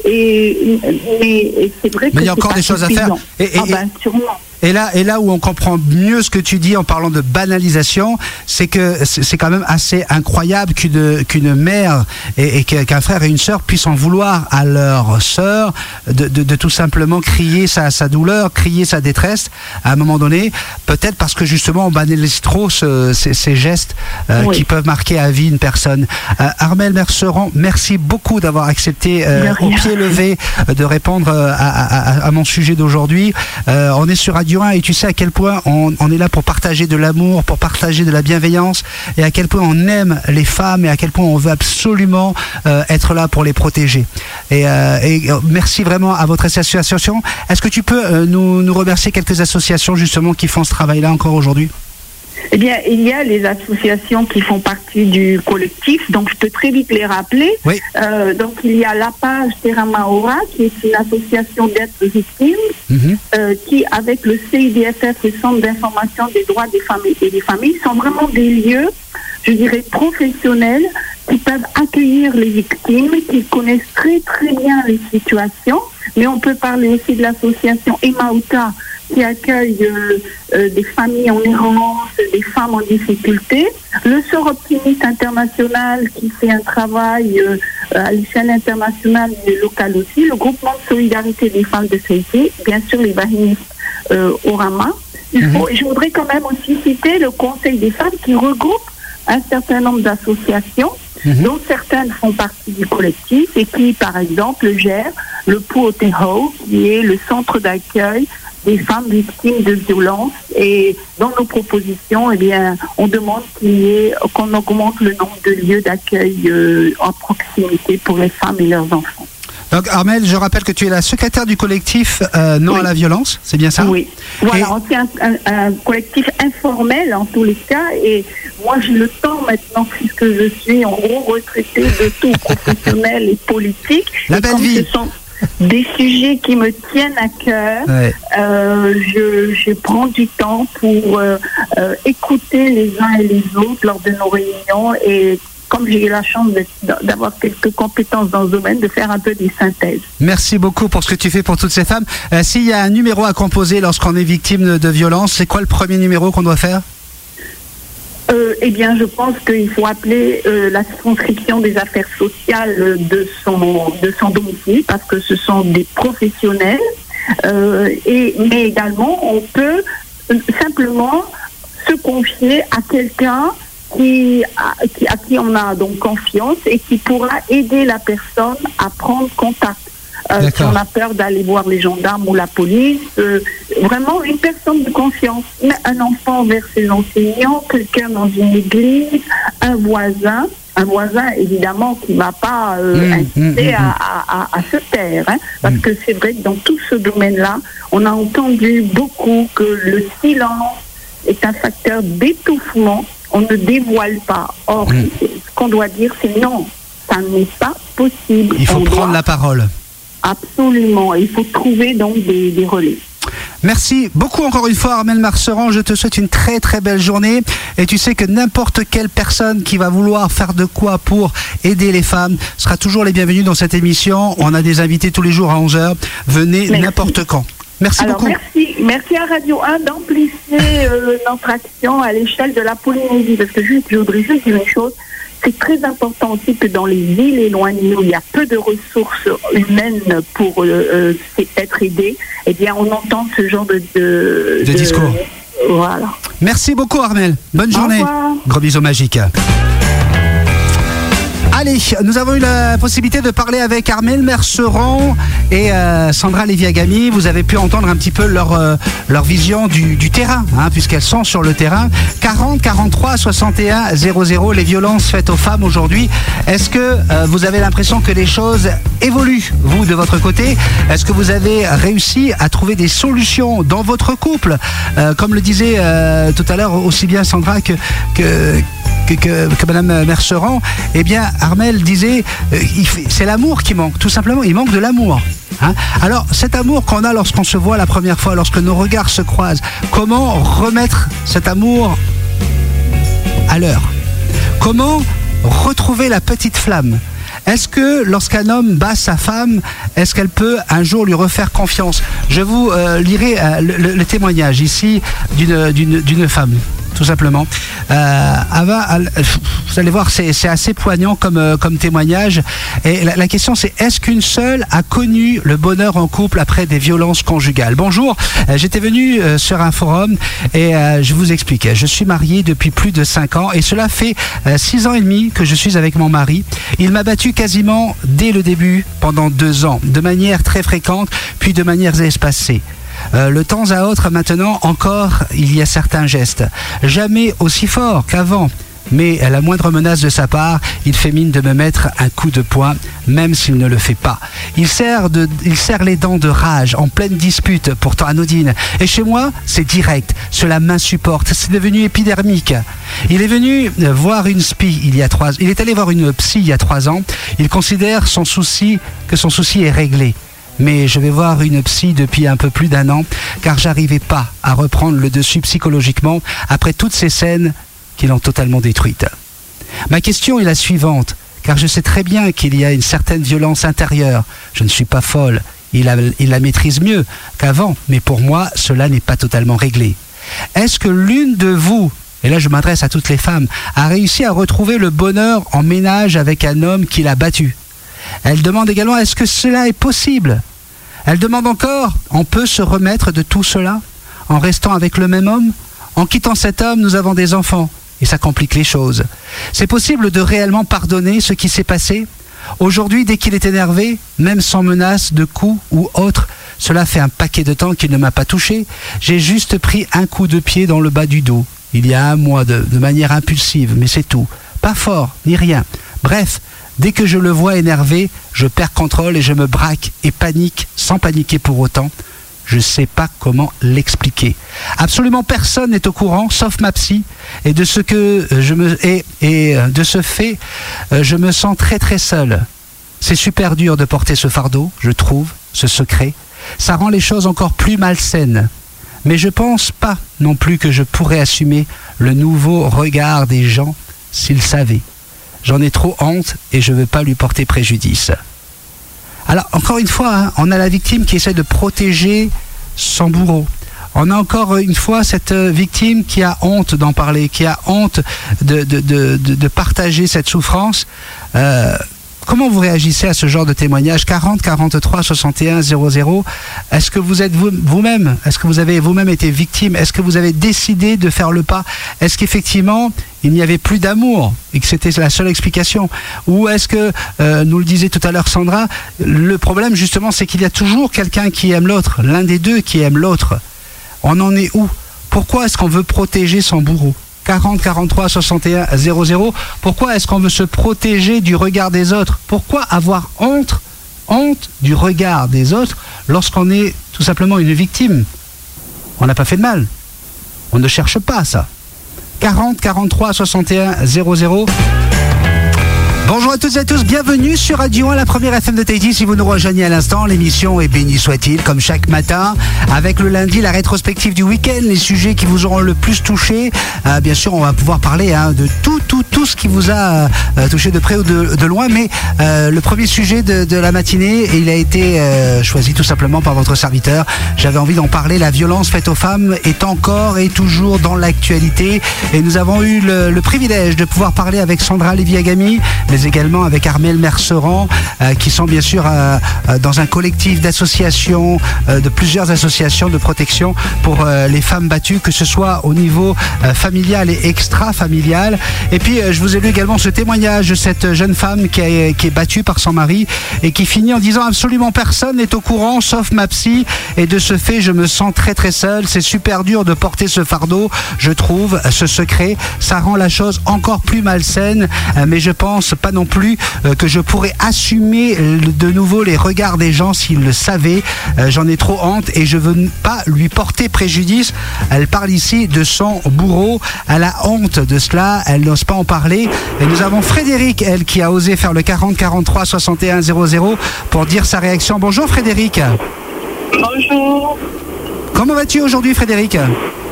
et, mais c'est vrai que mais il y a encore des choses suffisant. à faire. Et, et, ah ben, sûrement. Et là, et là où on comprend mieux ce que tu dis en parlant de banalisation, c'est que c'est quand même assez incroyable qu'une, qu'une mère et, et qu'un frère et une sœur puissent en vouloir à leur sœur de, de, de tout simplement crier sa, sa douleur, crier sa détresse à un moment donné, peut-être parce que justement on banalise trop ce, ces, ces gestes euh, oui. qui peuvent marquer à vie une personne. Euh, Armelle Merceron, merci beaucoup d'avoir accepté euh, au pied levé de répondre à, à, à mon sujet d'aujourd'hui. Euh, on est sur Radio un et tu sais à quel point on, on est là pour partager de l'amour, pour partager de la bienveillance, et à quel point on aime les femmes et à quel point on veut absolument euh, être là pour les protéger. Et, euh, et merci vraiment à votre association. Est-ce que tu peux euh, nous, nous remercier quelques associations justement qui font ce travail-là encore aujourd'hui? Eh bien, il y a les associations qui font partie du collectif, donc je peux très vite les rappeler. Oui. Euh, donc, il y a la page Terra Maora, qui est une association d'aide aux victimes, mm-hmm. euh, qui, avec le C I D F F, le Centre d'information des droits des familles et des familles, sont vraiment des lieux, je dirais, professionnels, qui peuvent accueillir les victimes, qui connaissent très très bien les situations. Mais on peut parler aussi de l'association Emauta, qui accueille euh, euh, des familles en errance, des femmes en difficulté. Le Sort Optimiste International, qui fait un travail euh, à l'échelle internationale et locale aussi. Le groupement de solidarité des femmes de Tahiti, bien sûr les bahinistes euh, Orama. Il faut, je voudrais quand même aussi citer le Conseil des femmes qui regroupe un certain nombre d'associations, mmh. dont certaines font partie du collectif et qui, par exemple, gèrent le Puoteho, qui est le centre d'accueil des femmes victimes de violences. Et dans nos propositions, eh bien, on demande qu'il y ait, qu'on augmente le nombre de lieux d'accueil euh, en proximité pour les femmes et leurs enfants. Donc Armelle, je rappelle que tu es la secrétaire du collectif euh, Non oui. à la violence, c'est bien ça? Oui, voilà, et... c'est un, un, un collectif informel en tous les cas, et moi j'ai le temps maintenant, puisque je suis en gros retraitée de tout professionnel et politique. La belle vie. Ce sont des sujets qui me tiennent à cœur, ouais. euh, je, je prends du temps pour euh, euh, écouter les uns et les autres lors de nos réunions, et comme j'ai eu la chance de, d'avoir quelques compétences dans ce domaine, de faire un peu des synthèses. Merci beaucoup pour ce que tu fais pour toutes ces femmes. Euh, s'il y a un numéro à composer lorsqu'on est victime de, de violence, c'est quoi le premier numéro qu'on doit faire? euh, Eh bien, je pense qu'il faut appeler euh, la circonscription des affaires sociales de son, de son domicile, parce que ce sont des professionnels. Euh, et, mais également, on peut simplement se confier à quelqu'un Qui, à, qui, à qui on a donc confiance et qui pourra aider la personne à prendre contact. Euh, si on a peur d'aller voir les gendarmes ou la police, euh, vraiment une personne de confiance, un enfant vers ses enseignants, quelqu'un dans une église, un voisin, un voisin évidemment qui ne va pas euh, mmh, inciter mmh, à, à, à se taire, hein, parce mmh. que c'est vrai que dans tout ce domaine-là, on a entendu beaucoup que le silence est un facteur d'étouffement, on ne dévoile pas. Or, mmh. ce qu'on doit dire, c'est non, ça n'est pas possible. Il faut on prendre doit... la parole. Absolument, il faut trouver donc des, des relais. Merci beaucoup encore une fois Armelle Marceran, je te souhaite une très très belle journée et tu sais que n'importe quelle personne qui va vouloir faire de quoi pour aider les femmes sera toujours les bienvenus dans cette émission. On a des invités tous les jours à onze heures, venez merci. N'importe quand. Merci Alors, beaucoup. Merci, merci à Radio un d'amplifier euh, notre action à l'échelle de la Polynésie, parce que juste, je voudrais juste dire une chose. C'est très important aussi que dans les villes éloignées où il y a peu de ressources humaines pour euh, euh, être aidé, eh bien on entend ce genre de, de, de, de discours. Voilà. Merci beaucoup Armelle. Bonne journée. Gros bisous magiques. Allez, nous avons eu la possibilité de parler avec Armelle Marceran et euh, Sandra Lévy-Agami. Vous avez pu entendre un petit peu leur, euh, leur vision du, du terrain, hein, puisqu'elles sont sur le terrain. quarante, quarante-trois, soixante et un, zéro zéro, les violences faites aux femmes aujourd'hui. Est-ce que euh, vous avez l'impression que les choses évoluent, vous, de votre côté? Est-ce que vous avez réussi à trouver des solutions dans votre couple? euh, Comme le disait euh, tout à l'heure aussi bien Sandra que... que Que, que, que Madame Marceran, eh bien, Armelle disait, euh, c'est l'amour qui manque, tout simplement, il manque de l'amour. Hein. Alors, cet amour qu'on a lorsqu'on se voit la première fois, lorsque nos regards se croisent, comment remettre cet amour à l'heure? Comment retrouver la petite flamme? Est-ce que lorsqu'un homme bat sa femme, est-ce qu'elle peut un jour lui refaire confiance? Je vous euh, lirai euh, le, le, le témoignage ici d'une, d'une, d'une femme. Tout simplement. Euh, Ava, vous allez voir, c'est, c'est assez poignant comme, euh, comme témoignage. Et la, la question, c'est est-ce qu'une seule a connu le bonheur en couple après des violences conjugales? Bonjour, euh, j'étais venu euh, sur un forum et euh, je vous explique. Je suis marié depuis plus de cinq ans et cela fait euh, six ans et demi que je suis avec mon mari. Il m'a battu quasiment dès le début pendant deux ans, de manière très fréquente, puis de manière espacée. Euh, le temps à autre, maintenant encore, il y a certains gestes. Jamais aussi forts qu'avant. Mais à la moindre menace de sa part, il fait mine de me mettre un coup de poing, même s'il ne le fait pas. Il serre, de, il serre les dents de rage, en pleine dispute, pourtant anodine. Et chez moi, c'est direct. Cela m'insupporte. C'est devenu épidermique. Il est venu voir une spie il y a trois. Il est allé voir une psy il y a trois ans. Il considère son souci, que son souci est réglé. Mais je vais voir une psy depuis un peu plus d'un an, car j'arrivais pas à reprendre le dessus psychologiquement après toutes ces scènes qui l'ont totalement détruite. Ma question est la suivante, car je sais très bien qu'il y a une certaine violence intérieure. Je ne suis pas folle, il, a, il la maîtrise mieux qu'avant, mais pour moi, cela n'est pas totalement réglé. Est-ce que l'une de vous, et là je m'adresse à toutes les femmes, a réussi à retrouver le bonheur en ménage avec un homme qui l'a battu? Elle demande également, est-ce que cela est possible? Elle demande encore, on peut se remettre de tout cela en restant avec le même homme? En quittant cet homme, nous avons des enfants et ça complique les choses. C'est possible de réellement pardonner ce qui s'est passé? Aujourd'hui, dès qu'il est énervé, même sans menace de coups ou autre, cela fait un paquet de temps qu'il ne m'a pas touché. J'ai juste pris un coup de pied dans le bas du dos, il y a un mois, de, de manière impulsive, mais c'est tout. Pas fort, ni rien. Bref, dès que je le vois énervé, je perds contrôle et je me braque et panique sans paniquer pour autant. Je ne sais pas comment l'expliquer. Absolument personne n'est au courant, sauf ma psy. Et de ce que je me et, et de ce fait, je me sens très très seul. C'est super dur de porter ce fardeau, je trouve, ce secret. Ça rend les choses encore plus malsaines. Mais je pense pas non plus que je pourrais assumer le nouveau regard des gens s'ils savaient. J'en ai trop honte et je ne veux pas lui porter préjudice. Alors, encore une fois, hein, on a la victime qui essaie de protéger son bourreau. On a encore une fois cette victime qui a honte d'en parler, qui a honte de, de, de, de, de partager cette souffrance. Euh, comment vous réagissez à ce genre de témoignage? Quarante, quarante-trois, soixante et un, zéro zéro. Est-ce que vous êtes vous, vous-même, est-ce que vous avez vous-même été victime? Est-ce que vous avez décidé de faire le pas? Est-ce qu'effectivement il n'y avait plus d'amour et que c'était la seule explication? Ou est-ce que, euh, nous le disait tout à l'heure Sandra, le problème justement c'est qu'il y a toujours quelqu'un qui aime l'autre, l'un des deux qui aime l'autre. On en est où? Pourquoi est-ce qu'on veut protéger son bourreau? Quarante, quarante-trois, soixante et un, zéro zéro. Pourquoi est-ce qu'on veut se protéger du regard des autres? Pourquoi avoir honte, honte du regard des autres lorsqu'on est tout simplement une victime? On n'a pas fait de mal. On ne cherche pas ça. quarante, quarante-trois, soixante et un, zéro zéro. Bonjour à toutes et à tous, bienvenue sur Radio un, la première F M de Tahiti. Si vous nous rejoignez à l'instant, l'émission est béni soit-il, comme chaque matin, avec le lundi, la rétrospective du week-end, les sujets qui vous auront le plus touché. Euh, bien sûr, on va pouvoir parler hein, de tout, tout, tout ce qui vous a euh, touché de près ou de, de loin. Mais euh, le premier sujet de, de la matinée, il a été euh, choisi tout simplement par votre serviteur. J'avais envie d'en parler. La violence faite aux femmes est encore et toujours dans l'actualité. Et nous avons eu le, le privilège de pouvoir parler avec Sandra Lévy-Agami, mais également avec Armel Merceran, euh, qui sont bien sûr euh, euh, dans un collectif d'associations, euh, de plusieurs associations de protection pour euh, les femmes battues, que ce soit au niveau euh, familial et extra-familial. Et puis, euh, je vous ai lu également ce témoignage de cette jeune femme qui, a, qui est battue par son mari et qui finit en disant « Absolument personne n'est au courant, sauf ma psy, et de ce fait, je me sens très très seule. C'est super dur de porter ce fardeau, je trouve, ce secret. Ça rend la chose encore plus malsaine, euh, mais je pense pas non plus euh, que je pourrais assumer euh, de nouveau les regards des gens s'ils le savaient. Euh, j'en ai trop honte et je veux pas lui porter préjudice. » Elle parle ici de son bourreau. Elle a honte de cela, elle n'ose pas en parler. Et nous avons Frédéric, elle, qui a osé faire le quarante, quarante-trois, soixante et un, zéro zéro pour dire sa réaction. Bonjour Frédéric. Bonjour. Comment vas-tu aujourd'hui Frédéric?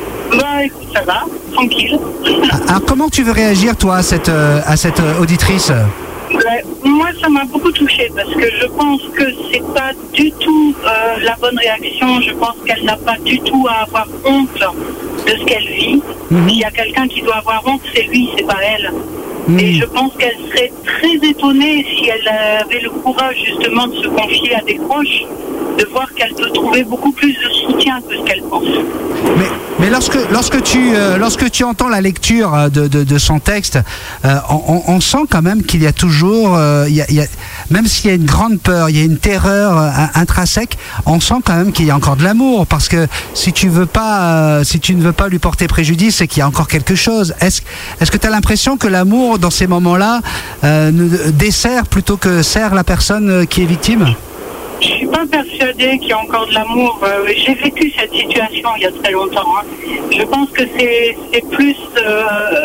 Bah écoute, ça va, tranquille. Alors comment tu veux réagir toi à cette, euh, à cette euh, auditrice? Ouais, moi, ça m'a beaucoup touchée parce que je pense que c'est pas du tout euh, la bonne réaction. Je pense qu'elle n'a pas du tout à avoir honte de ce qu'elle vit. Mmh. Il y a quelqu'un qui doit avoir honte, c'est lui, c'est pas elle. Mmh. Et je pense qu'elle serait très étonnée si elle avait le courage justement de se confier à des proches, de voir qu'elle peut trouver beaucoup plus de soutien que ce qu'elle pense. Mais, mais lorsque, lorsque, tu, euh, lorsque tu entends la lecture de, de, de son texte, euh, on, on sent quand même qu'il y a toujours, euh, il y a, il y a, même s'il y a une grande peur, il y a une terreur euh, intrinsèque, on sent quand même qu'il y a encore de l'amour, parce que si tu veux pas, euh, si tu ne veux pas lui porter préjudice, c'est qu'il y a encore quelque chose. Est-ce, est-ce que tu as l'impression que l'amour, dans ces moments-là, euh, dessert plutôt que sert la personne qui est victime? Je suis pas persuadée qu'il y a encore de l'amour. Euh, j'ai vécu cette situation il y a très longtemps. Hein. Je pense que c'est, c'est plus euh,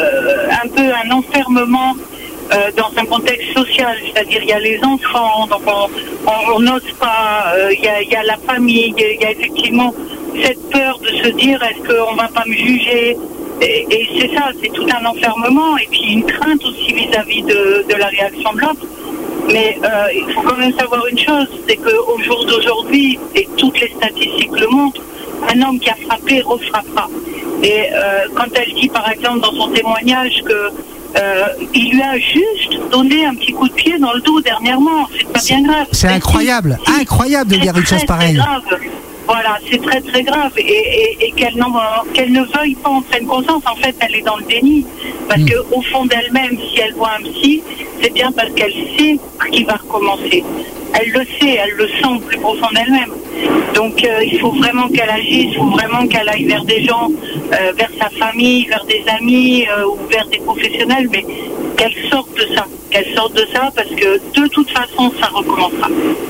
un peu un enfermement euh, dans un contexte social. C'est-à-dire il y a les enfants, donc on n'ose pas. Euh, il, y a, il y a la famille, il y a, il y a effectivement cette peur de se dire est-ce qu'on va pas me juger. Et, et c'est ça, c'est tout un enfermement et puis une crainte aussi vis-à-vis de, de la réaction de l'autre. Mais euh, il faut quand même savoir une chose, c'est qu'au jour d'aujourd'hui, et toutes les statistiques le montrent, un homme qui a frappé refrappera. Et euh, quand elle dit par exemple dans son témoignage que euh, il lui a juste donné un petit coup de pied dans le dos dernièrement, c'est pas bien grave. C'est incroyable, si, incroyable de dire une chose pareille. Voilà, c'est très très grave et, et, et qu'elle, qu'elle ne veuille pas en prendre conscience, en fait elle est dans le déni parce mmh. qu'au fond d'elle-même, si elle voit un psy, c'est bien parce qu'elle sait qu'il va recommencer. Elle le sait, elle le sent plus profond d'elle-même. Donc euh, il faut vraiment qu'elle agisse, il faut vraiment qu'elle aille vers des gens, euh, vers sa famille, vers des amis euh, ou vers des professionnels, mais qu'elle sorte de ça, qu'elle sorte de ça parce que de toute façon ça recommencera.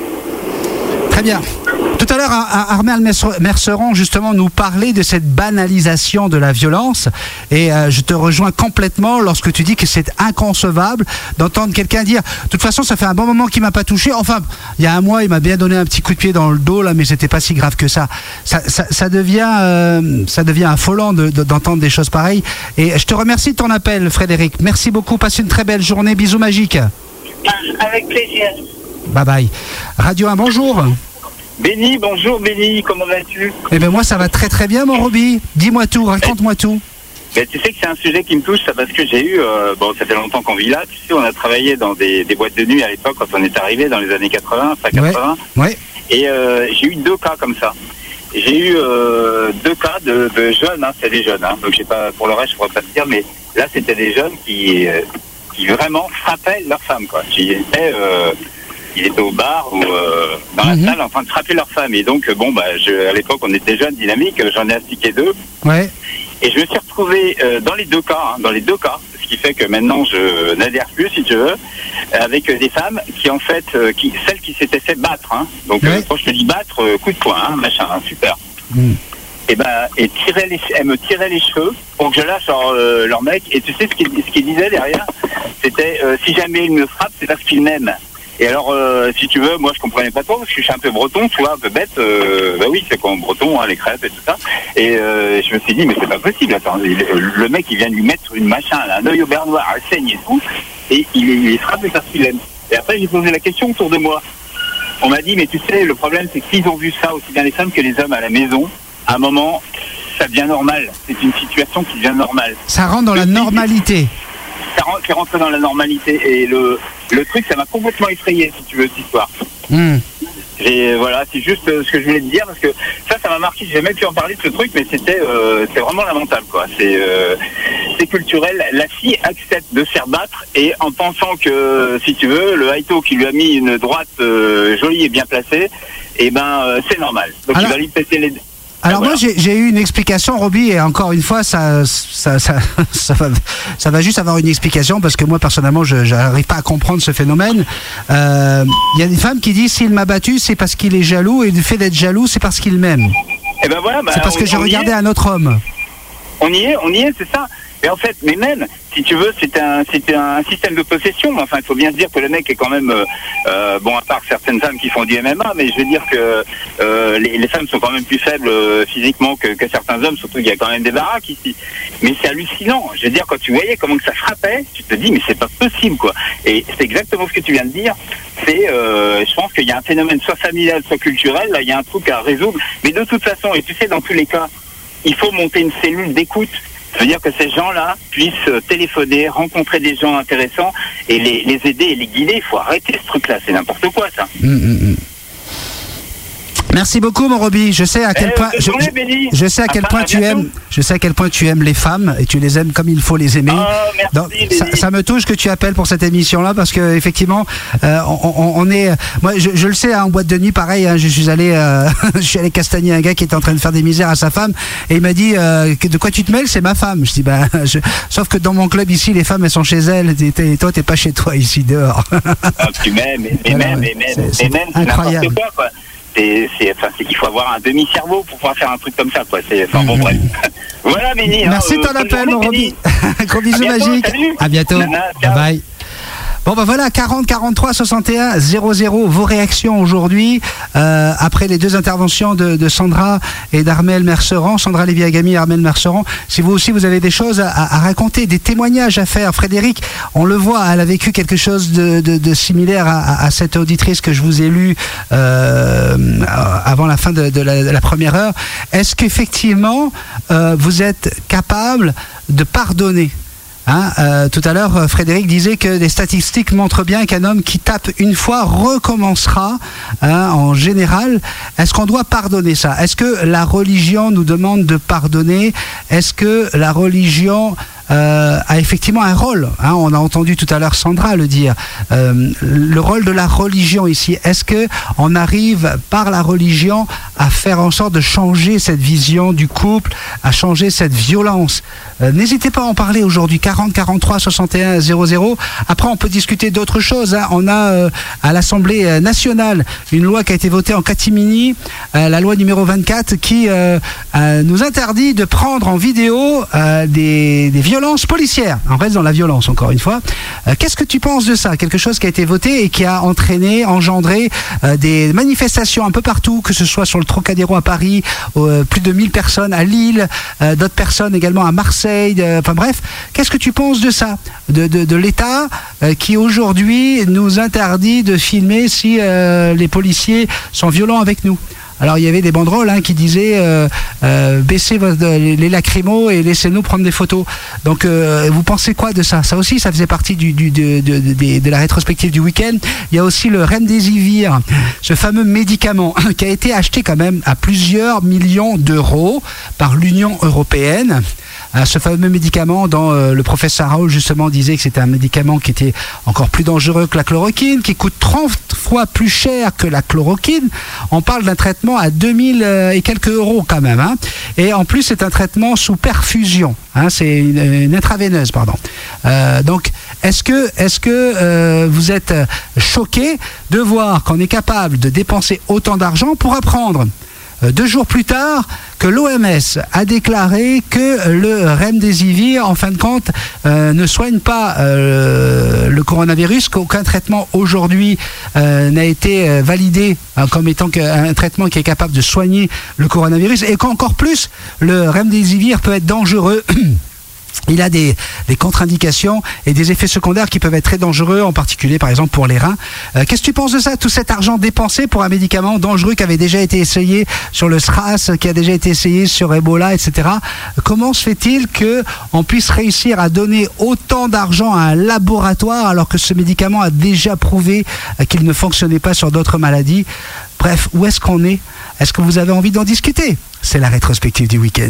Très bien. Tout à l'heure, Armel Merceran, justement, nous parlait de cette banalisation de la violence. Et euh, je te rejoins complètement lorsque tu dis que c'est inconcevable d'entendre quelqu'un dire « De toute façon, ça fait un bon moment qu'il ne m'a pas touché. Enfin, il y a un mois, il m'a bien donné un petit coup de pied dans le dos, là, mais c'était pas si grave que ça. » Ça, ça, ça, devient, euh, ça devient affolant de, de, d'entendre des choses pareilles. Et je te remercie de ton appel, Frédéric. Merci beaucoup. Passe une très belle journée. Bisous magiques. Avec plaisir. Bye bye. Radio un, bonjour. Béni, bonjour Béni, comment vas-tu? Eh bien moi ça va très très bien mon Roby. Dis-moi tout, raconte-moi tout. Mais tu sais que c'est un sujet qui me touche, ça, parce que j'ai eu, euh, bon, ça fait longtemps qu'on vit là, tu sais, on a travaillé dans des, des boîtes de nuit à l'époque quand on est arrivé dans les années quatre-vingts, fin quatre-vingts. Ouais. Ouais. Et euh, j'ai eu deux cas comme ça. J'ai eu euh, deux cas de, de jeunes, hein, c'est des jeunes, hein, donc j'ai pas, pour le reste, je pourrais pas te dire, mais là, c'était des jeunes qui, euh, qui vraiment frappaient leur femme, quoi. Ils étaient, euh, ils étaient au bar ou euh, dans la mm-hmm. salle en train de frapper leur femme. Et donc, bon, bah, je, à l'époque, on était jeunes, dynamiques, j'en ai astiqué deux. Ouais. Et je me suis retrouvé euh, dans les deux cas, hein, dans les deux cas, ce qui fait que maintenant je n'adhère plus, si tu veux, avec euh, des femmes qui en fait, euh, qui, celles qui s'étaient fait battre. Hein. Donc ouais. euh, quand je te dis battre, euh, coup de poing, hein, machin, hein, super. Mm. Et ben, et tirait les, elles me tiraient les cheveux pour que je lâche leur, euh, leur mec. Et tu sais ce qu'ils ce qu'il disait derrière, c'était euh, si jamais il me frappe, c'est parce qu'il m'aime. Et alors, euh, si tu veux, moi je comprenais pas trop parce que je suis un peu breton, tu vois, un peu bête. Euh, bah oui, c'est comme breton, hein, les crêpes et tout ça. Et euh, je me suis dit, mais c'est pas possible. Attends, il, le mec il vient de lui mettre une machin, là, un œil au beurre noir, elle saigne et tout, et il est, il est frappé parce qu'il aime. Et après j'ai posé la question autour de moi. On m'a dit, mais tu sais, le problème c'est que s'ils ont vu ça, aussi bien les femmes que les hommes à la maison, à un moment, ça devient normal. C'est une situation qui devient normale. Ça rentre dans le la normalité. Ça rentre, c'est rentré dans la normalité. Et le, le truc, ça m'a complètement effrayé, si tu veux, cette histoire. Mm. Et voilà, c'est juste euh, ce que je voulais te dire, parce que ça, ça m'a marqué. J'ai jamais pu en parler de ce truc, mais c'était euh, c'est vraiment lamentable, quoi. C'est, euh, c'est culturel. La fille accepte de se faire battre, et en pensant que, si tu veux, le Haïto qui lui a mis une droite euh, jolie et bien placée, et ben euh, c'est normal. Donc alors, il va lui péter les... Alors voilà. Moi j'ai, j'ai eu une explication, Roby, et encore une fois ça ça ça ça va, ça va juste avoir une explication parce que moi personnellement je n'arrive pas à comprendre ce phénomène. Il euh, y a des femmes qui disent s'il m'a battu c'est parce qu'il est jaloux, et le fait d'être jaloux c'est parce qu'il m'aime. Et ben voilà, bah, c'est parce on, que j'ai regardé un autre homme. On y est, on y est, c'est ça. Mais en fait, mais même, si tu veux, c'est un, c'est un système de possession. Enfin, il faut bien se dire que le mec est quand même, euh, bon, à part certaines femmes qui font du M M A, mais je veux dire que euh, les, les femmes sont quand même plus faibles euh, physiquement que, que certains hommes, surtout qu'il y a quand même des baraques ici. Mais c'est hallucinant. Je veux dire, quand tu voyais comment que ça frappait, tu te dis, mais c'est pas possible, quoi. Et c'est exactement ce que tu viens de dire. C'est, euh, je pense qu'il y a un phénomène soit familial, soit culturel. Là, il y a un truc à résoudre. Mais de toute façon, et tu sais, dans tous les cas, il faut monter une cellule d'écoute. Ça veut dire que ces gens-là puissent téléphoner, rencontrer des gens intéressants et les, les aider et les guider. Il faut arrêter ce truc-là, c'est n'importe quoi, ça. Mmh, mmh. Merci beaucoup, mon Roby. Je sais à quel eh, point je, journée, je, je sais à quel point tu aimes. Je sais à quel point tu aimes les femmes et tu les aimes comme il faut les aimer. Oh, merci, Donc, ça, ça me touche que tu appelles pour cette émission-là parce que effectivement, euh, on, on est. Moi, je, je le sais, hein, en boîte de nuit, pareil. Hein, je suis allé, euh, je suis allé castagner un gars qui était en train de faire des misères à sa femme et il m'a dit euh, de quoi tu te mêles, c'est ma femme. Je dis bah, je, sauf que dans mon club ici, les femmes elles sont chez elles et toi t'es pas chez toi ici dehors. Ah, tu m'aimes, et Voilà, même, ouais. et même, c'est, c'est et même, incroyable. C'est n'importe quoi, quoi. C'est, c'est, enfin, c'est qu'il faut avoir un demi-cerveau pour pouvoir faire un truc comme ça, quoi. C'est, enfin, bon, bref. Voilà, Béni. Merci hein, de ton euh, appel, mon Roby. Gros bisous bientôt, magiques. salut. À bientôt. Nana, bye bye. Bon ben voilà, quarante, quarante-trois, soixante et un, zéro zéro, vos réactions aujourd'hui, euh, après les deux interventions de, de Sandra et d'Armel Merceran, Sandra Lévy-Agami et Armel Merceran. Si vous aussi vous avez des choses à, à raconter, des témoignages à faire, Frédéric, on le voit, elle a vécu quelque chose de, de, de similaire à, à cette auditrice que je vous ai lue euh, avant la fin de, de, la, de la première heure. Est-ce qu'effectivement euh, vous êtes capable de pardonner ? Hein, euh, tout à l'heure, Frédéric disait que les statistiques montrent bien qu'un homme qui tape une fois recommencera, hein, en général. Est-ce qu'on doit pardonner ça ? Est-ce que la religion nous demande de pardonner ? Est-ce que la religion euh, a effectivement un rôle, hein, on a entendu tout à l'heure Sandra le dire, euh, le rôle de la religion ici. Est-ce que on arrive par la religion à faire en sorte de changer cette vision du couple, à changer cette violence? euh, N'hésitez pas à en parler aujourd'hui, quarante, quarante-trois, soixante et un, zéro zéro. Après on peut discuter d'autres choses, hein. On a euh, à l'Assemblée nationale une loi qui a été votée en catimini, euh, la loi numéro vingt-quatre, qui euh, euh, nous interdit de prendre en vidéo euh, des, des violences policières. On reste dans la violence encore une fois. Euh, qu'est-ce que tu penses de ça? Quelque chose qui a été voté et qui a entraîné, engendré euh, des manifestations un peu partout, que ce soit sur le Trocadéro à Paris, euh, plus de mille personnes à Lille, euh, d'autres personnes également à Marseille, euh, enfin bref. Qu'est-ce que tu penses de ça? De, de, de l'État euh, qui aujourd'hui nous interdit de filmer si euh, les policiers sont violents avec nous? Alors il y avait des banderoles hein, qui disaient euh, euh, baissez vos, les, les lacrymos et laissez-nous prendre des photos. Donc euh, vous pensez quoi de ça? Ça aussi, ça faisait partie du, du, de, de, de, de, de la rétrospective du week-end. Il y a aussi le Remdesivir, ce fameux médicament qui a été acheté quand même à plusieurs millions d'euros par l'Union européenne. Ce fameux médicament dont euh, le professeur Raoult justement disait que c'était un médicament qui était encore plus dangereux que la chloroquine, qui coûte trente fois plus cher que la chloroquine. On parle d'un traitement à deux mille et quelques euros quand même. Hein. Et en plus, c'est un traitement sous perfusion. Hein, c'est une, une intraveineuse, pardon. Euh, donc, est-ce que, est-ce que euh, vous êtes choqué de voir qu'on est capable de dépenser autant d'argent pour apprendre deux jours plus tard que l'O M S a déclaré que le Remdesivir, en fin de compte, euh, ne soigne pas euh, le coronavirus, qu'aucun traitement aujourd'hui euh, n'a été euh, validé hein, comme étant un traitement qui est capable de soigner le coronavirus, et qu'encore plus, le Remdesivir peut être dangereux. Il a des, des contre-indications et des effets secondaires qui peuvent être très dangereux, en particulier par exemple pour les reins. Euh, qu'est-ce que tu penses de ça, tout cet argent dépensé pour un médicament dangereux qui avait déjà été essayé sur le SRAS, qui a déjà été essayé sur Ebola, et cetera. Comment se fait-il qu'on puisse réussir à donner autant d'argent à un laboratoire alors que ce médicament a déjà prouvé qu'il ne fonctionnait pas sur d'autres maladies? Bref, où est-ce qu'on est? Est-ce que vous avez envie d'en discuter? C'est la rétrospective du week-end.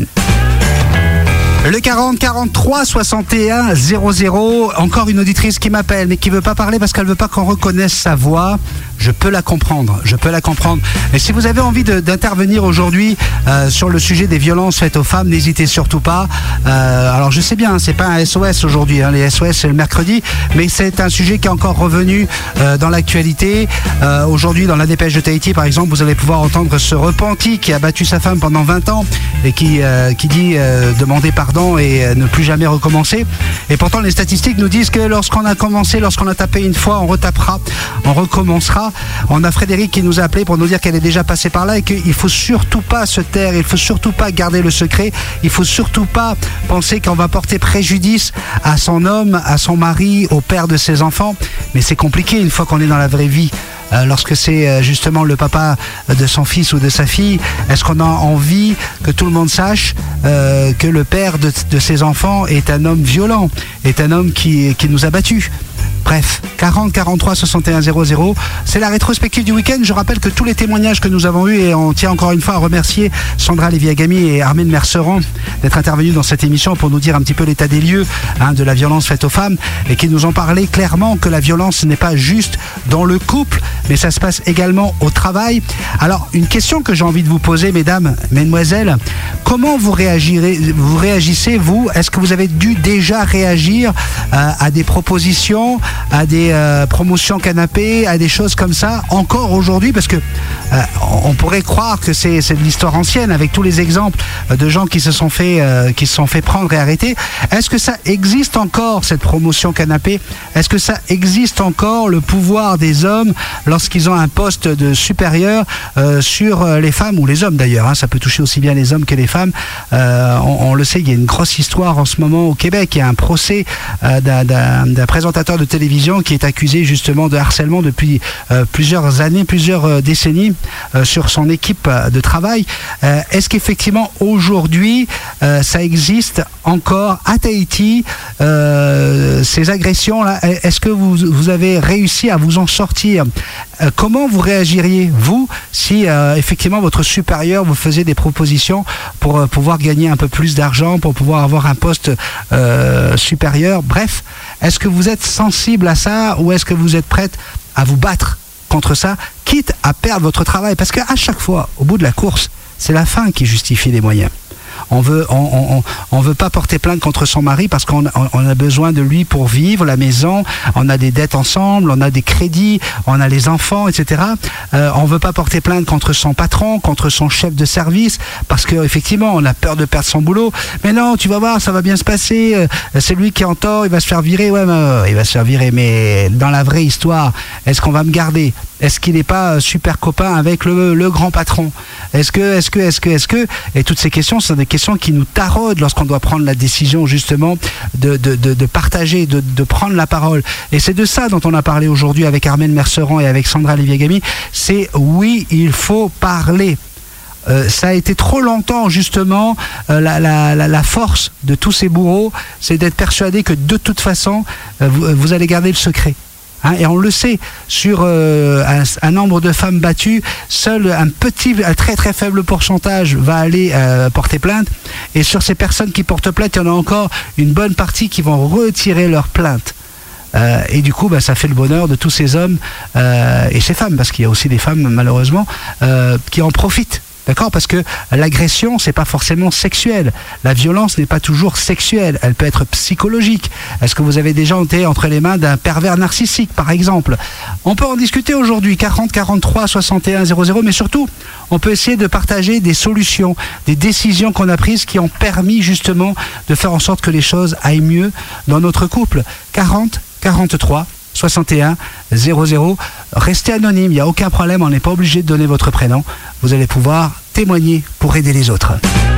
Le quarante quarante-trois soixante et un zéro zéro, encore une auditrice qui m'appelle mais qui veut pas parler parce qu'elle veut pas qu'on reconnaisse sa voix. Je peux la comprendre, je peux la comprendre. Et si vous avez envie de, d'intervenir aujourd'hui euh, sur le sujet des violences faites aux femmes, n'hésitez surtout pas. Euh, alors je sais bien, c'est pas un S O S aujourd'hui, hein, les S O S c'est le mercredi, mais c'est un sujet qui est encore revenu euh, dans l'actualité. Euh, aujourd'hui, dans la dépêche de Tahiti, par exemple, vous allez pouvoir entendre ce repenti qui a battu sa femme pendant vingt ans et qui, euh, qui dit euh, demander pardon et ne plus jamais recommencer. Et pourtant les statistiques nous disent que lorsqu'on a commencé, lorsqu'on a tapé une fois, on retapera, on recommencera. On a Frédéric qui nous a appelé pour nous dire qu'elle est déjà passée par là et qu'il faut surtout pas se taire, il faut surtout pas garder le secret, il faut surtout pas penser qu'on va porter préjudice à son homme, à son mari, au père de ses enfants. Mais c'est compliqué une fois qu'on est dans la vraie vie. Euh, lorsque c'est euh, justement le papa de son fils ou de sa fille, est-ce qu'on a envie que tout le monde sache euh, que le père de, de ses enfants est un homme violent, est un homme qui, qui nous a battus? Bref, quarante quarante-trois soixante et un zéro zéro, c'est la rétrospective du week-end. Je rappelle que tous les témoignages que nous avons eus, et on tient encore une fois à remercier Sandra Lévy-Agami et Armelle Merceran d'être intervenus dans cette émission pour nous dire un petit peu l'état des lieux hein, de la violence faite aux femmes, et qui nous ont parlé clairement que la violence n'est pas juste dans le couple, mais ça se passe également au travail. Alors, une question que j'ai envie de vous poser, mesdames, mesdemoiselles, comment vous réagirez, vous réagissez, vous? Est-ce que vous avez dû déjà réagir euh, à des propositions, à des euh, promotions canapé, à des choses comme ça, encore aujourd'hui? Parce que euh, on pourrait croire que c'est, c'est de l'histoire ancienne, avec tous les exemples de gens qui se sont fait, euh, qui se sont fait prendre et arrêter. Est-ce que ça existe encore, cette promotion canapé? Est-ce que ça existe encore, le pouvoir des hommes lorsqu'ils ont un poste de supérieur euh, sur les femmes, ou les hommes d'ailleurs, hein, ça peut toucher aussi bien les hommes que les femmes. Euh, on, on le sait, il y a une grosse histoire en ce moment au Québec. Il y a un procès euh, d'un, d'un, d'un présentateur de télévision qui est accusé justement de harcèlement depuis euh, plusieurs années, plusieurs euh, décennies euh, sur son équipe de travail. Euh, est-ce qu'effectivement aujourd'hui euh, ça existe encore à Tahiti, euh, ces agressions-là? Est-ce que vous, vous avez réussi à vous en sortir? Euh, comment vous réagiriez, vous, si euh, effectivement votre supérieur vous faisait des propositions pour euh, pouvoir gagner un peu plus d'argent, pour pouvoir avoir un poste euh, supérieur? Bref, est-ce que vous êtes sensible à ça, ou est-ce que vous êtes prête à vous battre contre ça, quitte à perdre votre travail? Parce qu'à chaque fois, au bout de la course, c'est la fin qui justifie les moyens. On veut, on, on, on veut pas porter plainte contre son mari parce qu'on on a besoin de lui pour vivre, la maison, on a des dettes ensemble, on a des crédits, on a les enfants, et cetera. Euh, on veut pas porter plainte contre son patron, contre son chef de service, parce qu'effectivement, on a peur de perdre son boulot. Mais non, tu vas voir, ça va bien se passer. Euh, c'est lui qui est en tort, il va se faire virer. Ouais, mais, euh, il va se faire virer. Mais dans la vraie histoire, est-ce qu'on va me garder? Est-ce qu'il n'est pas super copain avec le, le grand patron? Est-ce que, est-ce que, est-ce que, est-ce que... Et toutes ces questions sont des questions qui nous taraudent lorsqu'on doit prendre la décision justement de, de, de, de partager, de, de prendre la parole. Et c'est de ça dont on a parlé aujourd'hui avec Armelle Merceran et avec Sandra Lévy-Agami. C'est oui, il faut parler. euh, ça a été trop longtemps justement euh, la, la, la, la force de tous ces bourreaux, c'est d'être persuadés que de toute façon euh, vous, vous allez garder le secret. Hein, et on le sait, sur euh, un, un nombre de femmes battues, seul un petit, un très très faible pourcentage va aller euh, porter plainte. Et sur ces personnes qui portent plainte, il y en a encore une bonne partie qui vont retirer leur plainte. Euh, et du coup, bah, ça fait le bonheur de tous ces hommes euh, et ces femmes, parce qu'il y a aussi des femmes, malheureusement, euh, qui en profitent. D'accord ? Parce que l'agression, c'est pas forcément sexuel. La violence n'est pas toujours sexuelle. Elle peut être psychologique. Est-ce que vous avez déjà été entre les mains d'un pervers narcissique, par exemple ? On peut en discuter aujourd'hui, quarante, quarante-trois, soixante et un, zéro zéro, mais surtout, on peut essayer de partager des solutions, des décisions qu'on a prises qui ont permis justement de faire en sorte que les choses aillent mieux dans notre couple. quarante, quarante-trois, soixante et un, zéro zéro. Restez anonyme, il n'y a aucun problème, on n'est pas obligé de donner votre prénom. Vous allez pouvoir témoigner pour aider les autres.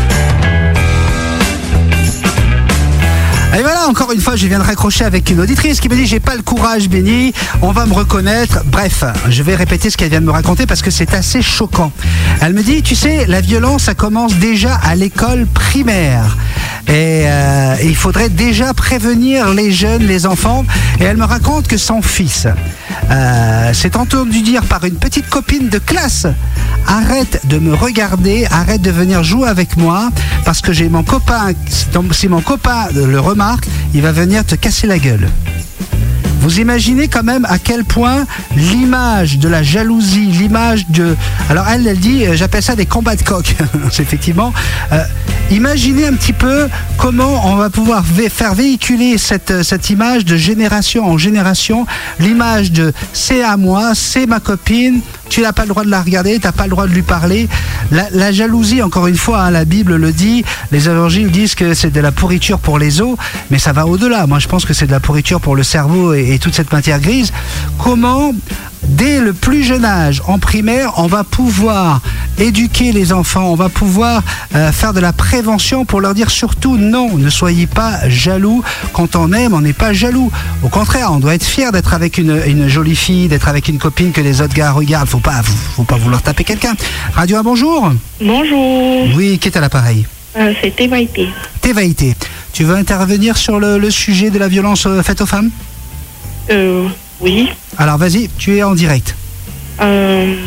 Et voilà, encore une fois, je viens de raccrocher avec une auditrice qui me dit « J'ai pas le courage, Béni, on va me reconnaître. » Bref, je vais répéter ce qu'elle vient de me raconter parce que c'est assez choquant. Elle me dit « Tu sais, la violence, ça commence déjà à l'école primaire. Et euh, il faudrait déjà prévenir les jeunes, les enfants. » Et elle me raconte que son fils euh, s'est entendu dire par une petite copine de classe « Arrête de me regarder, arrête de venir jouer avec moi parce que j'ai mon copain, si mon copain le remarque, il va venir te casser la gueule. » Vous imaginez quand même à quel point l'image de la jalousie, l'image de... Alors elle, elle dit, j'appelle ça des combats de coq, effectivement. Euh, imaginez un petit peu comment on va pouvoir vé- faire véhiculer cette, cette image de génération en génération, l'image de c'est à moi, c'est ma copine, tu n'as pas le droit de la regarder, tu n'as pas le droit de lui parler. La, la jalousie, encore une fois, hein, la Bible le dit, les évangiles disent que c'est de la pourriture pour les os, mais ça va au-delà. Moi, je pense que c'est de la pourriture pour le cerveau et, et toute cette matière grise. Comment, dès le plus jeune âge, en primaire, on va pouvoir éduquer les enfants, on va pouvoir euh, faire de la prévention pour leur dire surtout non, ne soyez pas jaloux. Quand on aime, on n'est pas jaloux. Au contraire, on doit être fier d'être avec une, une jolie fille, d'être avec une copine que les autres gars regardent. Faut pas, faut pas vouloir taper quelqu'un. Radio un, bonjour. Bonjour. Oui, qui est à l'appareil? euh, C'est Tevaïté. Tevaïté, tu veux intervenir sur le, le sujet de la violence euh, faite aux femmes? Euh, oui. Alors vas-y, tu es en direct. Euh,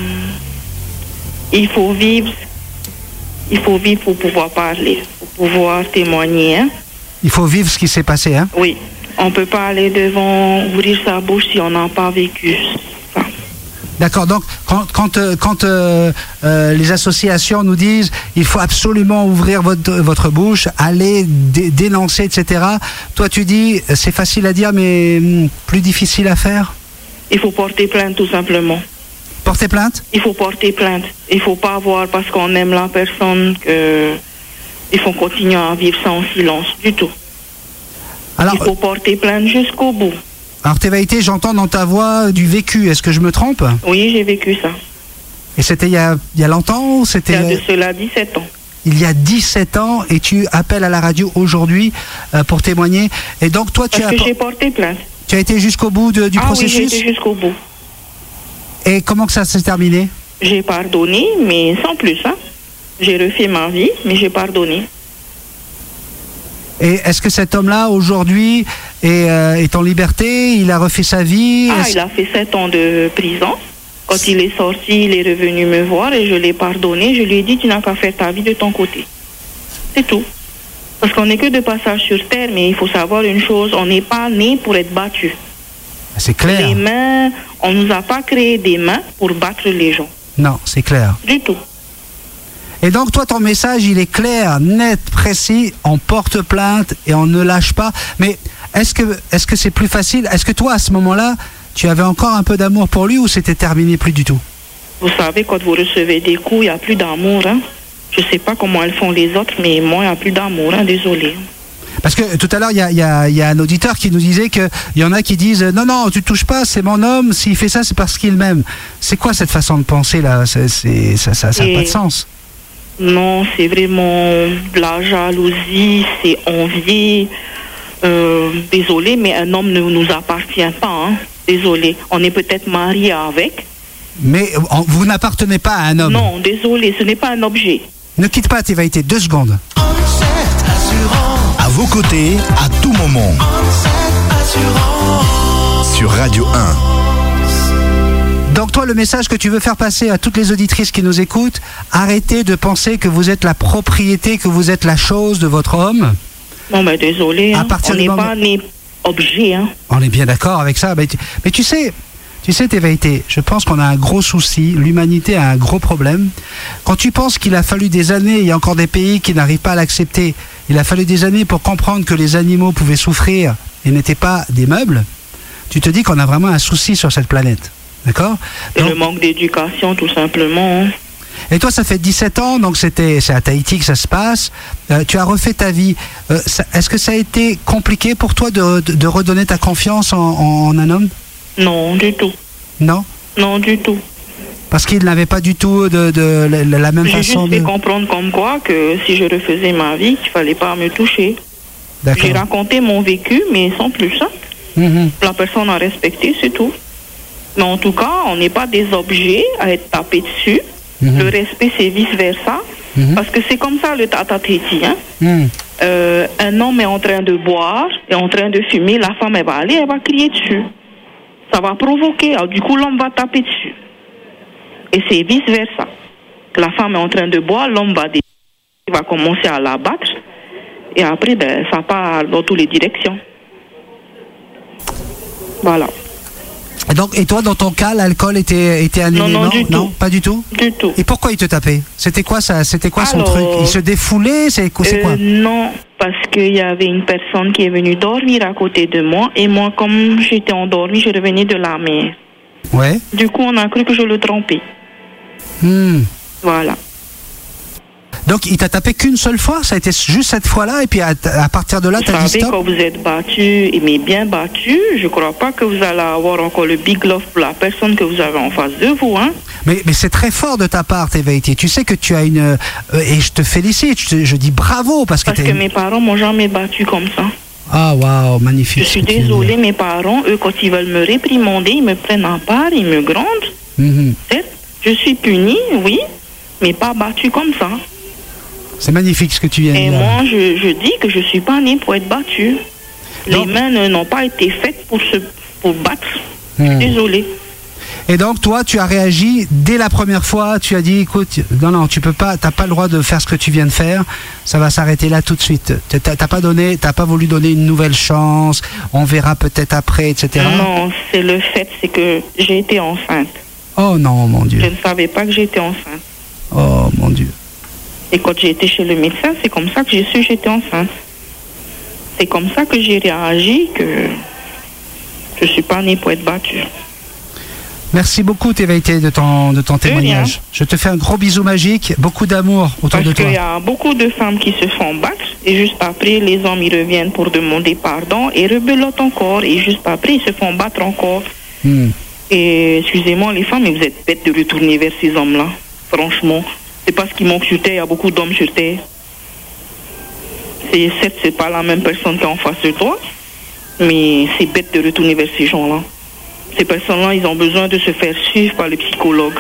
il faut vivre, il faut vivre pour pouvoir parler, pour pouvoir témoigner. Hein? Il faut vivre ce qui s'est passé, hein? Oui. On peut pas aller devant, ouvrir sa bouche si on n'a pas vécu ça. D'accord, donc quand, quand, euh, quand euh, euh, les associations nous disent il faut absolument ouvrir votre, votre bouche, aller dé- dénoncer, et cetera, toi tu dis c'est facile à dire mais hum, plus difficile à faire? Il faut porter plainte tout simplement. Porter plainte? Il faut porter plainte. Il faut pas avoir parce qu'on aime la personne que il faut continuer à vivre ça en silence du tout. Alors, il faut porter plainte jusqu'au bout. Alors Tevaïté, j'entends dans ta voix du vécu, est-ce que je me trompe? Oui, j'ai vécu ça. Et c'était il y a, il y a longtemps ou c'était... Il y a de cela dix-sept ans. Il y a dix-sept ans et tu appelles à la radio aujourd'hui euh, pour témoigner. Et donc toi tu Parce as... que j'ai porté plainte. Tu as été jusqu'au bout de, du ah processus? Oui, j'ai été jusqu'au bout. Et comment que ça s'est terminé? J'ai pardonné, mais sans plus. Hein. J'ai refait ma vie, mais j'ai pardonné. Et est-ce que cet homme-là, aujourd'hui, est, euh, est en liberté? Il a refait sa vie? Ah, est-ce... il a fait sept ans de prison. Quand il est sorti, il est revenu me voir et je l'ai pardonné. Je lui ai dit, tu n'as qu'à faire ta vie de ton côté. C'est tout. Parce qu'on n'est que de passage sur terre, mais il faut savoir une chose, on n'est pas né pour être battu. C'est clair. Les mains, on ne nous a pas créé des mains pour battre les gens. Non, c'est clair. Du tout. Et donc toi, ton message, il est clair, net, précis, on porte plainte et on ne lâche pas. Mais est-ce que, est-ce que c'est plus facile? Est-ce que toi, à ce moment-là, tu avais encore un peu d'amour pour lui ou c'était terminé plus du tout? Vous savez, quand vous recevez des coups, il n'y a plus d'amour. Hein? Je ne sais pas comment elles font les autres, mais moi, il n'y a plus d'amour. Hein? Désolé. Parce que tout à l'heure, il y a, y a, y a un auditeur qui nous disait qu'il y en a qui disent « Non, non, tu ne touches pas, c'est mon homme, s'il fait ça, c'est parce qu'il m'aime. » C'est quoi cette façon de penser, là? c'est, c'est, Ça n'a ça, ça pas de sens. Non, c'est vraiment de la jalousie, c'est envie. Euh, désolé, mais un homme ne nous appartient pas. Hein. Désolé. On est peut-être marié avec, Mais en, vous n'appartenez pas à un homme. Non, désolé, ce n'est pas un objet. Ne quitte pas Tévaïté, deux secondes. À vos côtés, à tout moment. Sur Radio un. Donc toi, le message que tu veux faire passer à toutes les auditrices qui nous écoutent, arrêtez de penser que vous êtes la propriété, que vous êtes la chose de votre homme. Non, mais désolé, hein, on n'est moment... pas né objet. Hein. On est bien d'accord avec ça. Mais tu, mais tu sais, tu sais, Tévaïté, je pense qu'on a un gros souci. L'humanité a un gros problème. Quand tu penses qu'il a fallu des années, il y a encore des pays qui n'arrivent pas à l'accepter. Il a fallu des années pour comprendre que les animaux pouvaient souffrir et n'étaient pas des meubles. Tu te dis qu'on a vraiment un souci sur cette planète. D'accord ? C'est le manque d'éducation, tout simplement. Hein. Et toi, ça fait dix-sept ans, donc c'était, c'est à Tahiti que ça se passe. Euh, tu as refait ta vie. Euh, ça, est-ce que ça a été compliqué pour toi de, de, de redonner ta confiance en, en, en un homme ? Non, du tout. Non ? Non, du tout. Parce qu'il n'avait pas du tout de, de, de, de la même J'ai façon juste fait de... comprendre comme quoi que si je refaisais ma vie, qu'il ne fallait pas me toucher. D'accord. J'ai raconté mon vécu, mais sans plus. Hein. Mmh. La personne a respecté, c'est tout. Mais en tout cas, on n'est pas des objets à être tapés dessus. Mmh. Le respect, c'est vice-versa. Mmh. Parce que c'est comme ça le Tata Tahiti. Hein. Mmh. Euh, un homme est en train de boire, est en train de fumer, la femme, elle va aller, elle va crier dessus. Ça va provoquer. Alors, du coup, l'homme va taper dessus. Et c'est vice-versa. La femme est en train de boire, l'homme va, dé... va commencer à la battre. Et après, ben, ça part dans toutes les directions. Voilà. Et, donc, et toi, dans ton cas, l'alcool était, était un non, élément ? Non, du non, tout. Pas du tout ? Du tout. Et pourquoi il te tapait ? C'était quoi, ça, c'était quoi son Alors, truc ? Il se défoulait ? C'est, c'est euh, quoi ? Non, parce qu'il y avait une personne qui est venue dormir à côté de moi. Et moi, comme j'étais endormie, je revenais de la mer. Ouais. Du coup, on a cru que je le trompais. Hmm. Voilà. Donc, il t'a tapé qu'une seule fois ? Ça a été juste cette fois-là ? Et puis, à, à partir de là, tu as dit stop ? Vous savez, quand vous êtes battu, mais bien battu, je ne crois pas que vous allez avoir encore le big love pour la personne que vous avez en face de vous. Hein. Mais, mais c'est très fort de ta part, Tévaïté. Tu sais que tu as une... Euh, et je te félicite, je, te, je dis bravo. Parce que, parce que mes parents m'ont jamais battu comme ça. Ah, waouh, magnifique. Je suis désolée, mes parents, eux, quand ils veulent me réprimander, ils me prennent en part, ils me grondent. Mm-hmm. Certes, je suis punie, oui, mais pas battue comme ça. C'est magnifique ce que tu viens de dire. Et moi, je, je dis que je ne suis pas née pour être battue. Les mains n'ont pas été faites pour, se, pour battre. Mmh. Désolée. Et donc, toi, tu as réagi dès la première fois. Tu as dit, écoute, non, non, tu peux pas, t'as pas le droit de faire ce que tu viens de faire. Ça va s'arrêter là tout de suite. T'as, t'as pas donné, t'as pas voulu donner une nouvelle chance. On verra peut-être après, et cetera. Non, c'est le fait, c'est que j'ai été enceinte. Oh non, mon Dieu. Je ne savais pas que j'étais enceinte. Oh mon Dieu. Et quand j'ai été chez le médecin, c'est comme ça que j'ai su que j'étais enceinte. C'est comme ça que j'ai réagi, que je ne suis pas née pour être battue. Merci beaucoup, Tévaïté, de ton, de ton témoignage. Rien. Je te fais un gros bisou magique, beaucoup d'amour autour Parce de toi. Parce qu'il y a beaucoup de femmes qui se font battre, et juste après, les hommes, ils reviennent pour demander pardon, et rebelottent encore, et juste après, ils se font battre encore. Hmm. Et excusez-moi, les femmes, vous êtes bêtes de retourner vers ces hommes-là, franchement. C'est parce qu'il manque sur terre, il y a beaucoup d'hommes sur terre. C'est, certes, c'est pas la même personne qui est en face de toi, mais c'est bête de retourner vers ces gens-là. Ces personnes-là, ils ont besoin de se faire suivre par les psychologues.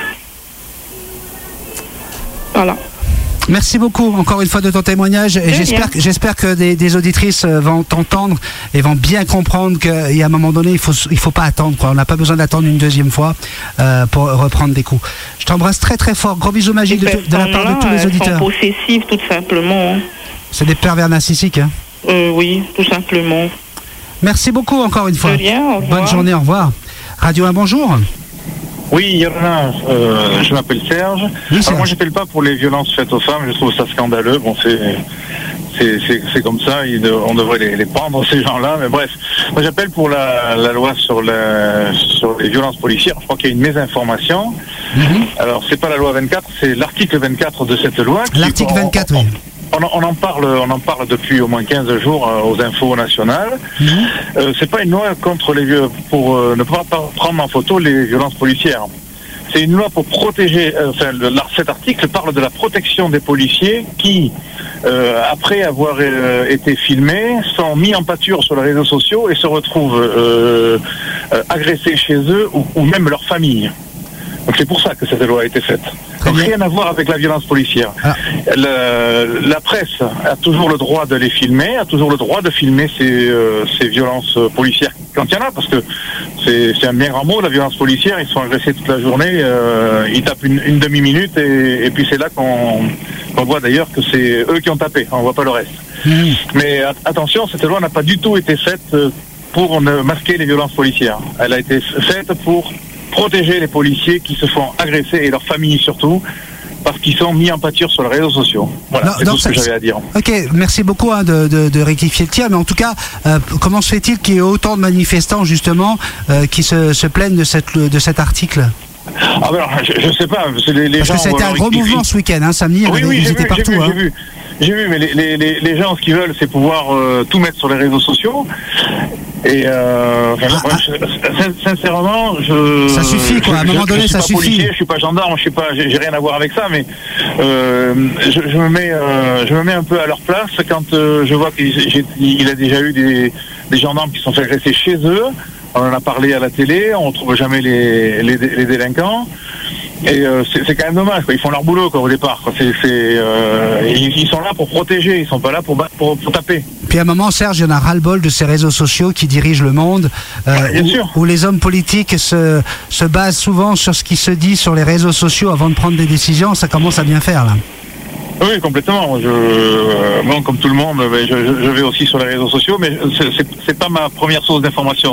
Voilà. Merci beaucoup encore une fois de ton témoignage et j'espère que, j'espère que des, des auditrices vont t'entendre et vont bien comprendre qu'à un moment donné il faut il faut pas attendre quoi. On n'a pas besoin d'attendre une deuxième fois euh, pour reprendre des coups. Je t'embrasse très très fort, gros bisous magiques de, de la part de tous les auditeurs. Elles sont possessives tout simplement. C'est des pervers narcissiques hein. Euh, oui, tout simplement. Merci beaucoup encore une fois. De rien, au revoir. Bonne journée, au revoir. Radio un, bonjour. Oui, Yerlin, euh, je m'appelle Serge. Oui, Alors moi, j'appelle pas pour les violences faites aux femmes, je trouve ça scandaleux. Bon, c'est c'est, c'est, c'est comme ça, il de, on devrait les, les prendre, ces gens-là. Mais bref, moi, j'appelle pour la, la loi sur, la, sur les violences policières. Je crois qu'il y a une mésinformation. Mm-hmm. Alors, c'est pas la loi vingt-quatre, c'est l'article vingt-quatre de cette loi. Qui, l'article vingt-quatre, on, oui. On, on en parle, on en parle depuis au moins quinze jours euh, aux infos nationales. Mmh. Euh, c'est pas une loi contre les vieux pour euh, ne pas prendre en photo les violences policières. C'est une loi pour protéger. Euh, enfin, le, cet article parle de la protection des policiers qui, euh, après avoir euh, été filmés, sont mis en pâture sur les réseaux sociaux et se retrouvent euh, euh, agressés chez eux ou, ou même leur famille. Donc c'est pour ça que cette loi a été faite. Donc rien à voir avec la violence policière. Ah. Le, la presse a toujours le droit de les filmer, a toujours le droit de filmer ces, euh, ces violences policières quand il y en a, parce que c'est, c'est un bien grand mot, la violence policière. Ils sont agressés toute la journée, euh, ils tapent une, une demi-minute et, et puis c'est là qu'on, qu'on voit d'ailleurs que c'est eux qui ont tapé, on voit pas le reste. Mmh. Mais a, attention, cette loi n'a pas du tout été faite pour ne masquer les violences policières. Elle a été faite pour protéger les policiers qui se font agresser et leurs familles surtout, parce qu'ils sont mis en pâture sur les réseaux sociaux. Voilà, non, c'est non, tout ce que j'avais à dire. Ok, merci beaucoup hein, de, de, de rectifier le tir, mais en tout cas, euh, comment se fait-il qu'il y ait autant de manifestants justement euh, qui se, se plaignent de, cette, de cet article ? Ah ben alors, je, je sais pas, c'est les, les parce gens... Parce que c'était un gros mouvement ce week-end, hein, samedi, oui, oui, ils étaient vu, partout. J'ai vu, hein. j'ai vu. J'ai vu, mais les, les, les, les gens, ce qu'ils veulent, c'est pouvoir euh, tout mettre sur les réseaux sociaux. Et euh, enfin, ah, moi, je, sincèrement, je... Ça suffit, quoi. À un moment donné, je, je ça suis pas suffit. Policier, je suis pas gendarme, je suis pas, j'ai, j'ai rien à voir avec ça, mais euh, je, je me mets, euh, je me mets un peu à leur place quand euh, je vois qu'il a déjà eu des, des gendarmes qui sont fait agresser chez eux. On en a parlé à la télé, on trouve jamais les, les, les délinquants. Et euh, c'est, c'est quand même dommage, quoi. Ils font leur boulot quoi, au départ. Quoi. C'est, c'est, euh, ils, ils sont là pour protéger, ils sont pas là pour, pour, pour taper. Puis à un moment, Serge, il y en a ras-le-bol de ces réseaux sociaux qui dirigent le monde, euh, ouais, où, où les hommes politiques se, se basent souvent sur ce qui se dit sur les réseaux sociaux avant de prendre des décisions. Ça commence à bien faire là. Oui, complètement. Je, euh, bon, comme tout le monde, je, je, je vais aussi sur les réseaux sociaux, mais c'est, c'est, c'est pas ma première source d'information.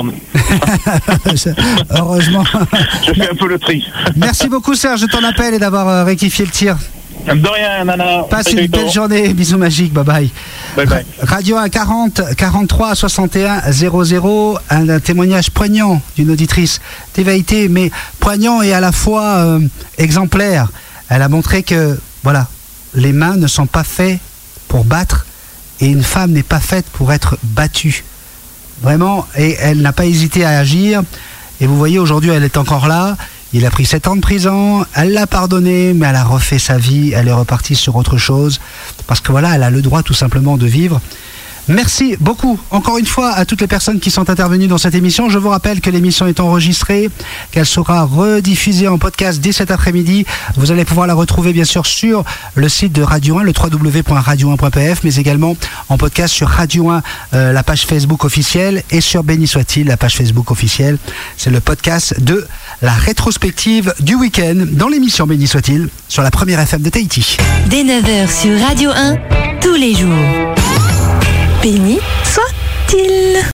Heureusement. Je fais un peu le tri. Merci beaucoup, Serge, de ton appel et d'avoir euh, rectifié le tir. De rien, Nana. Passe une belle journée. Bisous magiques. Bye bye. Bye bye. Radio un quarante quarante-trois soixante et un zéro zéro. Un, un témoignage poignant d'une auditrice dévaïtée, mais poignant et à la fois euh, exemplaire. Elle a montré que, voilà, les mains ne sont pas faites pour battre et une femme n'est pas faite pour être battue. Vraiment, et elle n'a pas hésité à agir. Et vous voyez, aujourd'hui, elle est encore là. Il a pris sept ans de prison, elle l'a pardonné, mais elle a refait sa vie, elle est repartie sur autre chose. Parce que voilà, elle a le droit tout simplement de vivre. Merci beaucoup, encore une fois, à toutes les personnes qui sont intervenues dans cette émission. Je vous rappelle que l'émission est enregistrée, qu'elle sera rediffusée en podcast dès cet après-midi. Vous allez pouvoir la retrouver, bien sûr, sur le site de Radio un, le w w w point radio un point p f, mais également en podcast sur Radio un, euh, la page Facebook officielle, et sur Béni soit-il, la page Facebook officielle. C'est le podcast de la rétrospective du week-end dans l'émission Béni soit-il, sur la première F M de Tahiti. Dès neuf heures sur Radio un, tous les jours. Béni soit-il.